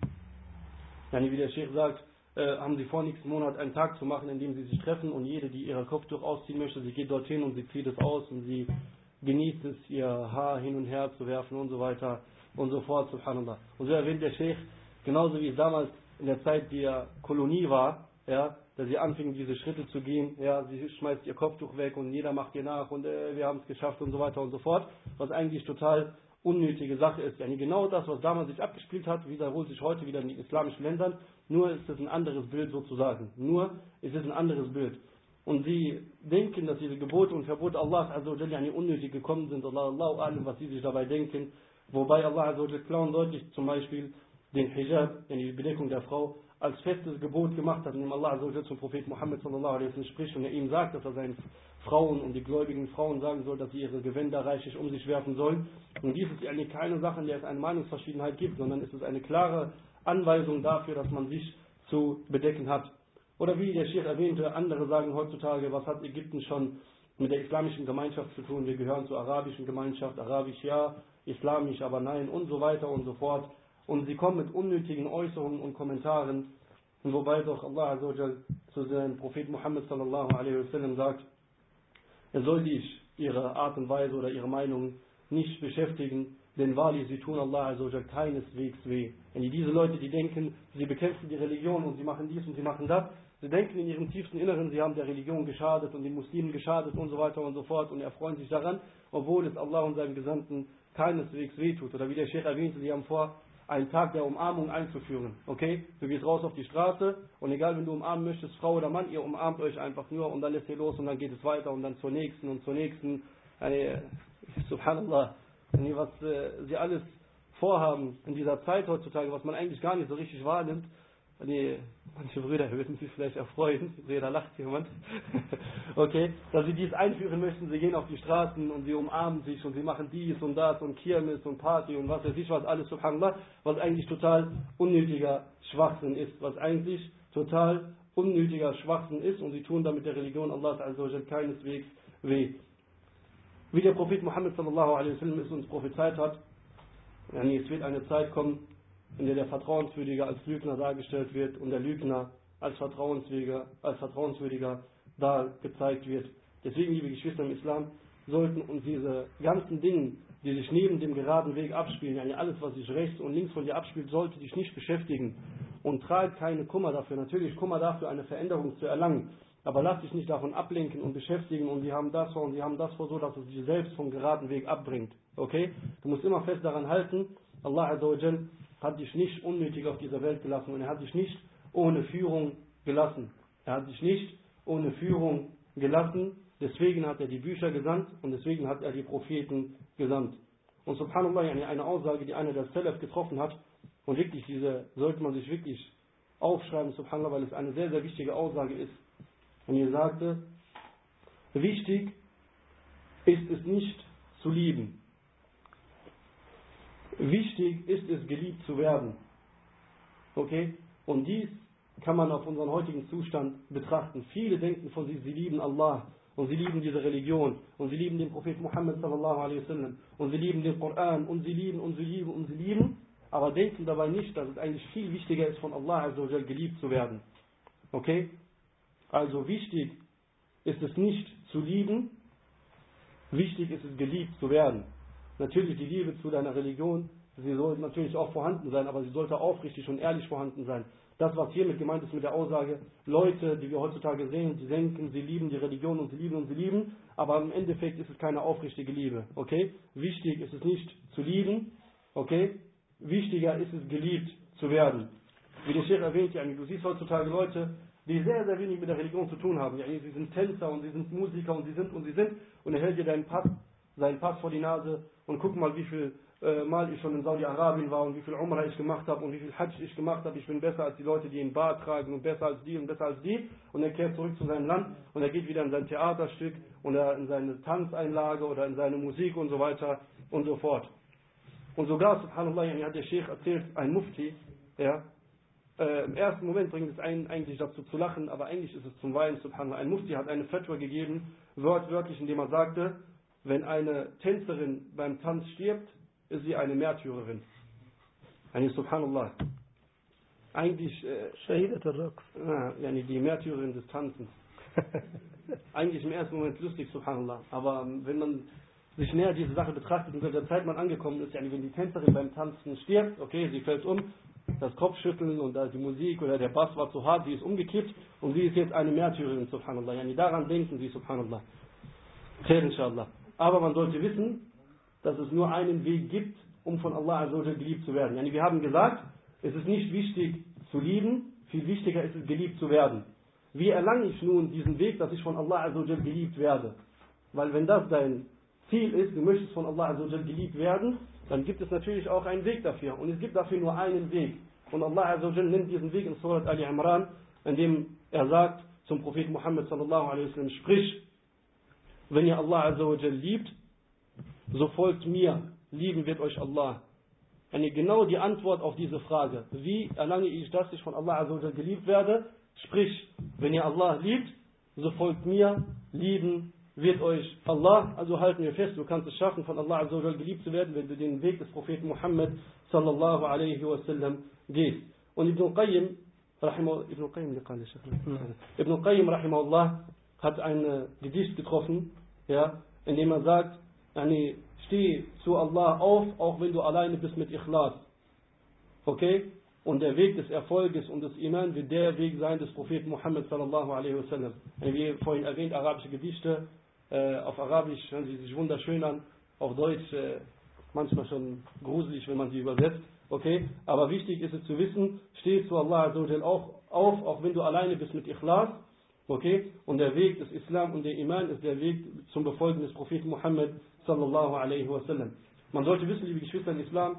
wie der Sheikh sagt, äh, haben sie vor, nächsten Monat einen Tag zu machen, in dem sie sich treffen und jede, die ihr Kopftuch ausziehen möchte, sie geht dorthin und sie zieht es aus und sie genießt es, ihr Haar hin und her zu werfen und so weiter und so fort, subhanallah. Und so erwähnt der Sheikh, genauso wie es damals in der Zeit der Kolonie war, ja, dass sie anfingen, diese Schritte zu gehen, ja, sie schmeißt ihr Kopftuch weg und jeder macht ihr nach und äh, wir haben es geschafft und so weiter und so fort, was eigentlich total unnötige Sache ist. Ja, genau das, was damals sich abgespielt hat, wiederholt sich heute wieder in den islamischen Ländern, nur ist es ein anderes Bild sozusagen. Nur ist es ein anderes Bild. Und sie denken, dass diese Gebote und Verbote Allahs Azza wa Jalla yani unnötig gekommen sind, Allahu Alim, was sie sich dabei denken, wobei Allah Azza wa Jalla klar und deutlich zum Beispiel den Hijab, yani die Bedeckung der Frau, als festes Gebot gemacht hat, indem Allah Azza wa Jalla zum Propheten Muhammad sallallahu alaihi wasallam spricht und er ihm sagt, dass er seinen Frauen und die gläubigen Frauen sagen soll, dass sie ihre Gewänder reichlich um sich werfen sollen. Und dies ist eigentlich keine Sache, in der es eine Meinungsverschiedenheit gibt, sondern es ist eine klare Anweisung dafür, dass man sich zu bedecken hat. Oder wie der Sheikh erwähnte, andere sagen heutzutage, was hat Ägypten schon mit der islamischen Gemeinschaft zu tun? Wir gehören zur arabischen Gemeinschaft, arabisch ja, islamisch aber nein und so weiter und so fort. Und sie kommen mit unnötigen Äußerungen und Kommentaren, und wobei doch Allah Azza wa Jal zu seinem Propheten Muhammad sallallahu alaihi wasallam sagt, er soll dich, ihre Art und Weise oder ihre Meinung nicht beschäftigen, denn wahrlich, sie tun Allah Azza wa Jal keineswegs weh. Wenn diese Leute, die denken, sie bekämpfen die Religion und sie machen dies und sie machen das, sie denken in ihrem tiefsten Inneren, sie haben der Religion geschadet und den Muslimen geschadet und so weiter und so fort und erfreuen sich daran, obwohl es Allah und seinem Gesandten keineswegs weh tut. Oder wie der Sheikh erwähnte, sie haben vor, einen Tag der Umarmung einzuführen. Okay? Du gehst raus auf die Straße und egal, wenn du umarmen möchtest, Frau oder Mann, ihr umarmt euch einfach nur und dann lässt ihr los und dann geht es weiter und dann zur nächsten und zur nächsten. Yani, subhanallah, yani, was äh, sie alles vorhaben in dieser Zeit heutzutage, was man eigentlich gar nicht so richtig wahrnimmt. Nee, manche Brüder würden sich vielleicht erfreuen, ich sehe, da lacht jemand. Okay, dass sie dies einführen möchten, sie gehen auf die Straßen und sie umarmen sich und sie machen dies und das und Kirmes und Party und was weiß ich was, alles subhanallah, was eigentlich total unnötiger Schwachsinn ist, was eigentlich total unnötiger Schwachsinn ist und sie tun damit der Religion Allahs Azza wa Jal keineswegs weh. Wie der Prophet Muhammad sallallahu alaihi wasallam es uns prophezeit hat, yani es wird eine Zeit kommen, in der der Vertrauenswürdige als Lügner dargestellt wird und der Lügner als Vertrauenswürdiger, als Vertrauenswürdiger dargezeigt wird. Deswegen, liebe Geschwister im Islam, sollten uns diese ganzen Dinge, die sich neben dem geraden Weg abspielen, yani alles, was sich rechts und links von dir abspielt, sollte dich nicht beschäftigen und trage keine Kummer dafür. Natürlich Kummer dafür, eine Veränderung zu erlangen, aber lass dich nicht davon ablenken und beschäftigen und sie haben das vor und sie haben das vor, so dass es dich selbst vom geraden Weg abbringt. Okay? Du musst immer fest daran halten, Allah Azza wa Jal hat dich nicht unnötig auf dieser Welt gelassen und er hat dich nicht ohne Führung gelassen. Er hat dich nicht ohne Führung gelassen, deswegen hat er die Bücher gesandt und deswegen hat er die Propheten gesandt. Und subhanallah, eine Aussage, die einer der Salaf getroffen hat, und wirklich diese sollte man sich wirklich aufschreiben, subhanallah, weil es eine sehr, sehr wichtige Aussage ist. Und er sagte, wichtig ist es nicht zu lieben. Wichtig ist es, geliebt zu werden. Okay? Und dies kann man auf unseren heutigen Zustand betrachten. Viele denken von sich, sie lieben Allah und sie lieben diese Religion und sie lieben den Propheten Muhammad sallallahu alaihi wasallam und sie lieben den Koran und sie lieben und sie lieben und sie lieben, aber denken dabei nicht, dass es eigentlich viel wichtiger ist, von Allah Azza wa Jal geliebt zu werden. Okay? Also wichtig ist es nicht zu lieben, wichtig ist es, geliebt zu werden. Natürlich die Liebe zu deiner Religion, sie sollte natürlich auch vorhanden sein, aber sie sollte aufrichtig und ehrlich vorhanden sein. Das, was hiermit gemeint ist mit der Aussage, Leute, die wir heutzutage sehen, die denken, sie lieben die Religion und sie lieben und sie lieben, aber im Endeffekt ist es keine aufrichtige Liebe. Okay? Wichtig ist es nicht zu lieben, okay? Wichtiger ist es, geliebt zu werden. Wie der Sheikh erwähnt, ja, du siehst heutzutage Leute, die sehr, sehr wenig mit der Religion zu tun haben. Ja, sie sind Tänzer und sie sind Musiker und sie sind und sie sind und er hält dir deinen Pass, seinen Pass vor die Nase und guck mal, wie viel äh, Mal ich schon in Saudi-Arabien war und wie viel Umrah ich gemacht habe und wie viel Hajj ich gemacht habe. Ich bin besser als die Leute, die einen Bart tragen und besser als die und besser als die. Und er kehrt zurück zu seinem Land und er geht wieder in sein Theaterstück oder in seine Tanzeinlage oder in seine Musik und so weiter und so fort. Und sogar, subhanallah, hat der Sheikh erzählt, ein Mufti, ja, äh, im ersten Moment bringt es einen eigentlich dazu zu lachen, aber eigentlich ist es zum Weinen, subhanallah. Ein Mufti hat eine Fatwa gegeben, wortwörtlich, indem er sagte, wenn eine Tänzerin beim Tanz stirbt, ist sie eine Märtyrerin. Eigentlich subhanallah. Eigentlich, äh, Shahidat al-Raqs. ah, yani die Märtyrerin des Tanzens. Eigentlich im ersten Moment lustig, subhanallah. Aber ähm, wenn man sich näher diese Sache betrachtet, in welcher Zeit man angekommen ist, yani wenn die Tänzerin beim Tanzen stirbt, okay, sie fällt um, das Kopfschütteln und da die Musik oder der Bass war zu hart, sie ist umgekippt und sie ist jetzt eine Märtyrerin, subhanallah. Yani daran denken sie, subhanallah. Khair, inshallah. Aber man sollte wissen, dass es nur einen Weg gibt, um von Allah Azza wa Jal geliebt zu werden. Yani wir haben gesagt, es ist nicht wichtig zu lieben, viel wichtiger ist es, geliebt zu werden. Wie erlange ich nun diesen Weg, dass ich von Allah Azza wa Jal geliebt werde? Weil wenn das dein Ziel ist, du möchtest von Allah Azza wa Jal geliebt werden, dann gibt es natürlich auch einen Weg dafür. Und es gibt dafür nur einen Weg. Und Allah Azza wa Jal nennt diesen Weg in Surat Ali Imran, indem er sagt zum Propheten Muhammad sallallahu alaihi wasallam, sprich, wenn ihr Allah Azza wa Jal liebt, so folgt mir, lieben wird euch Allah. Eine genau die Antwort auf diese Frage, wie erlange ich, dass ich von Allah Azza wa Jal geliebt werde, sprich, wenn ihr Allah liebt, so folgt mir, lieben wird euch Allah. Also halten wir fest, du kannst es schaffen, von Allah Azza wa Jal geliebt zu werden, wenn du den Weg des Propheten Muhammad sallallahu alaihi wasallam gehst. Und Ibn Qayyim, rahimah, Ibn Qayyim, Ibn Qayyim rahimahullah, hat ein Gedicht getroffen, ja, in dem er sagt, yani, steh zu Allah auf, auch wenn du alleine bist mit Ikhlas. Okay? Und der Weg des Erfolges und des Iman wird der Weg sein des Propheten Muhammad sallallahu alaihi wasallam. Wie vorhin erwähnt, arabische Gedichte, äh, auf Arabisch hören sie sich wunderschön an, auf Deutsch äh, manchmal schon gruselig, wenn man sie übersetzt. Okay? Aber wichtig ist es zu wissen, steh zu Allah Azza wa Jal auch auf, auch wenn du alleine bist mit Ikhlas. Okay? Und der Weg des Islam und der Iman ist der Weg zum Befolgen des Propheten Muhammad sallallahu alaihi wasallam. Man sollte wissen, liebe Geschwister im Islam,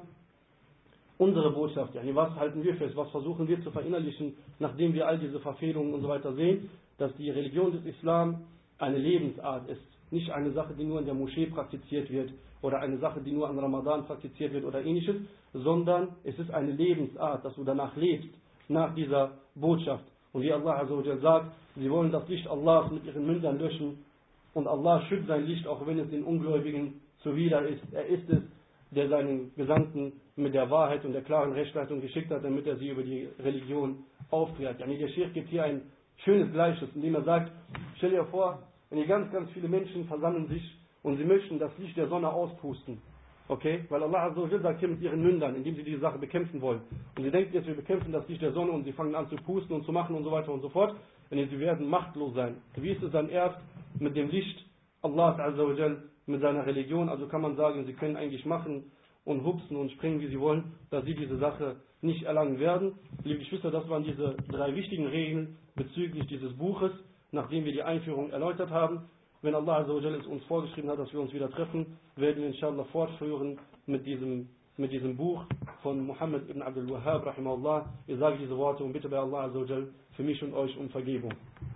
unsere Botschaft, yani was halten wir fest, was versuchen wir zu verinnerlichen, nachdem wir all diese Verfehlungen und so weiter sehen, dass die Religion des Islam eine Lebensart ist. Nicht eine Sache, die nur in der Moschee praktiziert wird oder eine Sache, die nur an Ramadan praktiziert wird oder ähnliches, sondern es ist eine Lebensart, dass du danach lebst, nach dieser Botschaft. Und wie Allah Azza wa Jal sagt, sie wollen das Licht Allahs mit ihren Mündern löschen und Allah schützt sein Licht, auch wenn es den Ungläubigen zuwider ist. Er ist es, der seinen Gesandten mit der Wahrheit und der klaren Rechtsleitung geschickt hat, damit er sie über die Religion aufklärt. Yani der Sheikh gibt hier ein schönes Gleichnis, indem er sagt, stell dir vor, wenn hier ganz, ganz viele Menschen versammeln sich und sie möchten das Licht der Sonne auspusten. Okay? Weil Allah Azza wa Jal sagt hier mit ihren Mündern, indem sie diese Sache bekämpfen wollen. Und sie denken jetzt, wir bekämpfen das Licht der Sonne und sie fangen an zu pusten und zu machen und so weiter und so fort. Denn sie werden machtlos sein. Wie ist es dann erst mit dem Licht Allah Azza wa Jal, mit seiner Religion? Also kann man sagen, sie können eigentlich machen und hupsen und springen, wie sie wollen, dass sie diese Sache nicht erlangen werden. Liebe Geschwister, das waren diese drei wichtigen Regeln bezüglich dieses Buches, nachdem wir die Einführung erläutert haben. Wenn Allah Azza wa Jal es uns vorgeschrieben hat, dass wir uns wieder treffen, werden wir inshallah fortführen mit diesem, mit diesem Buch von Muhammad ibn Abdul Wahhab, rahimahullah. Ich sage diese Worte und bitte bei Allah Azza wa Jal für mich und euch um Vergebung.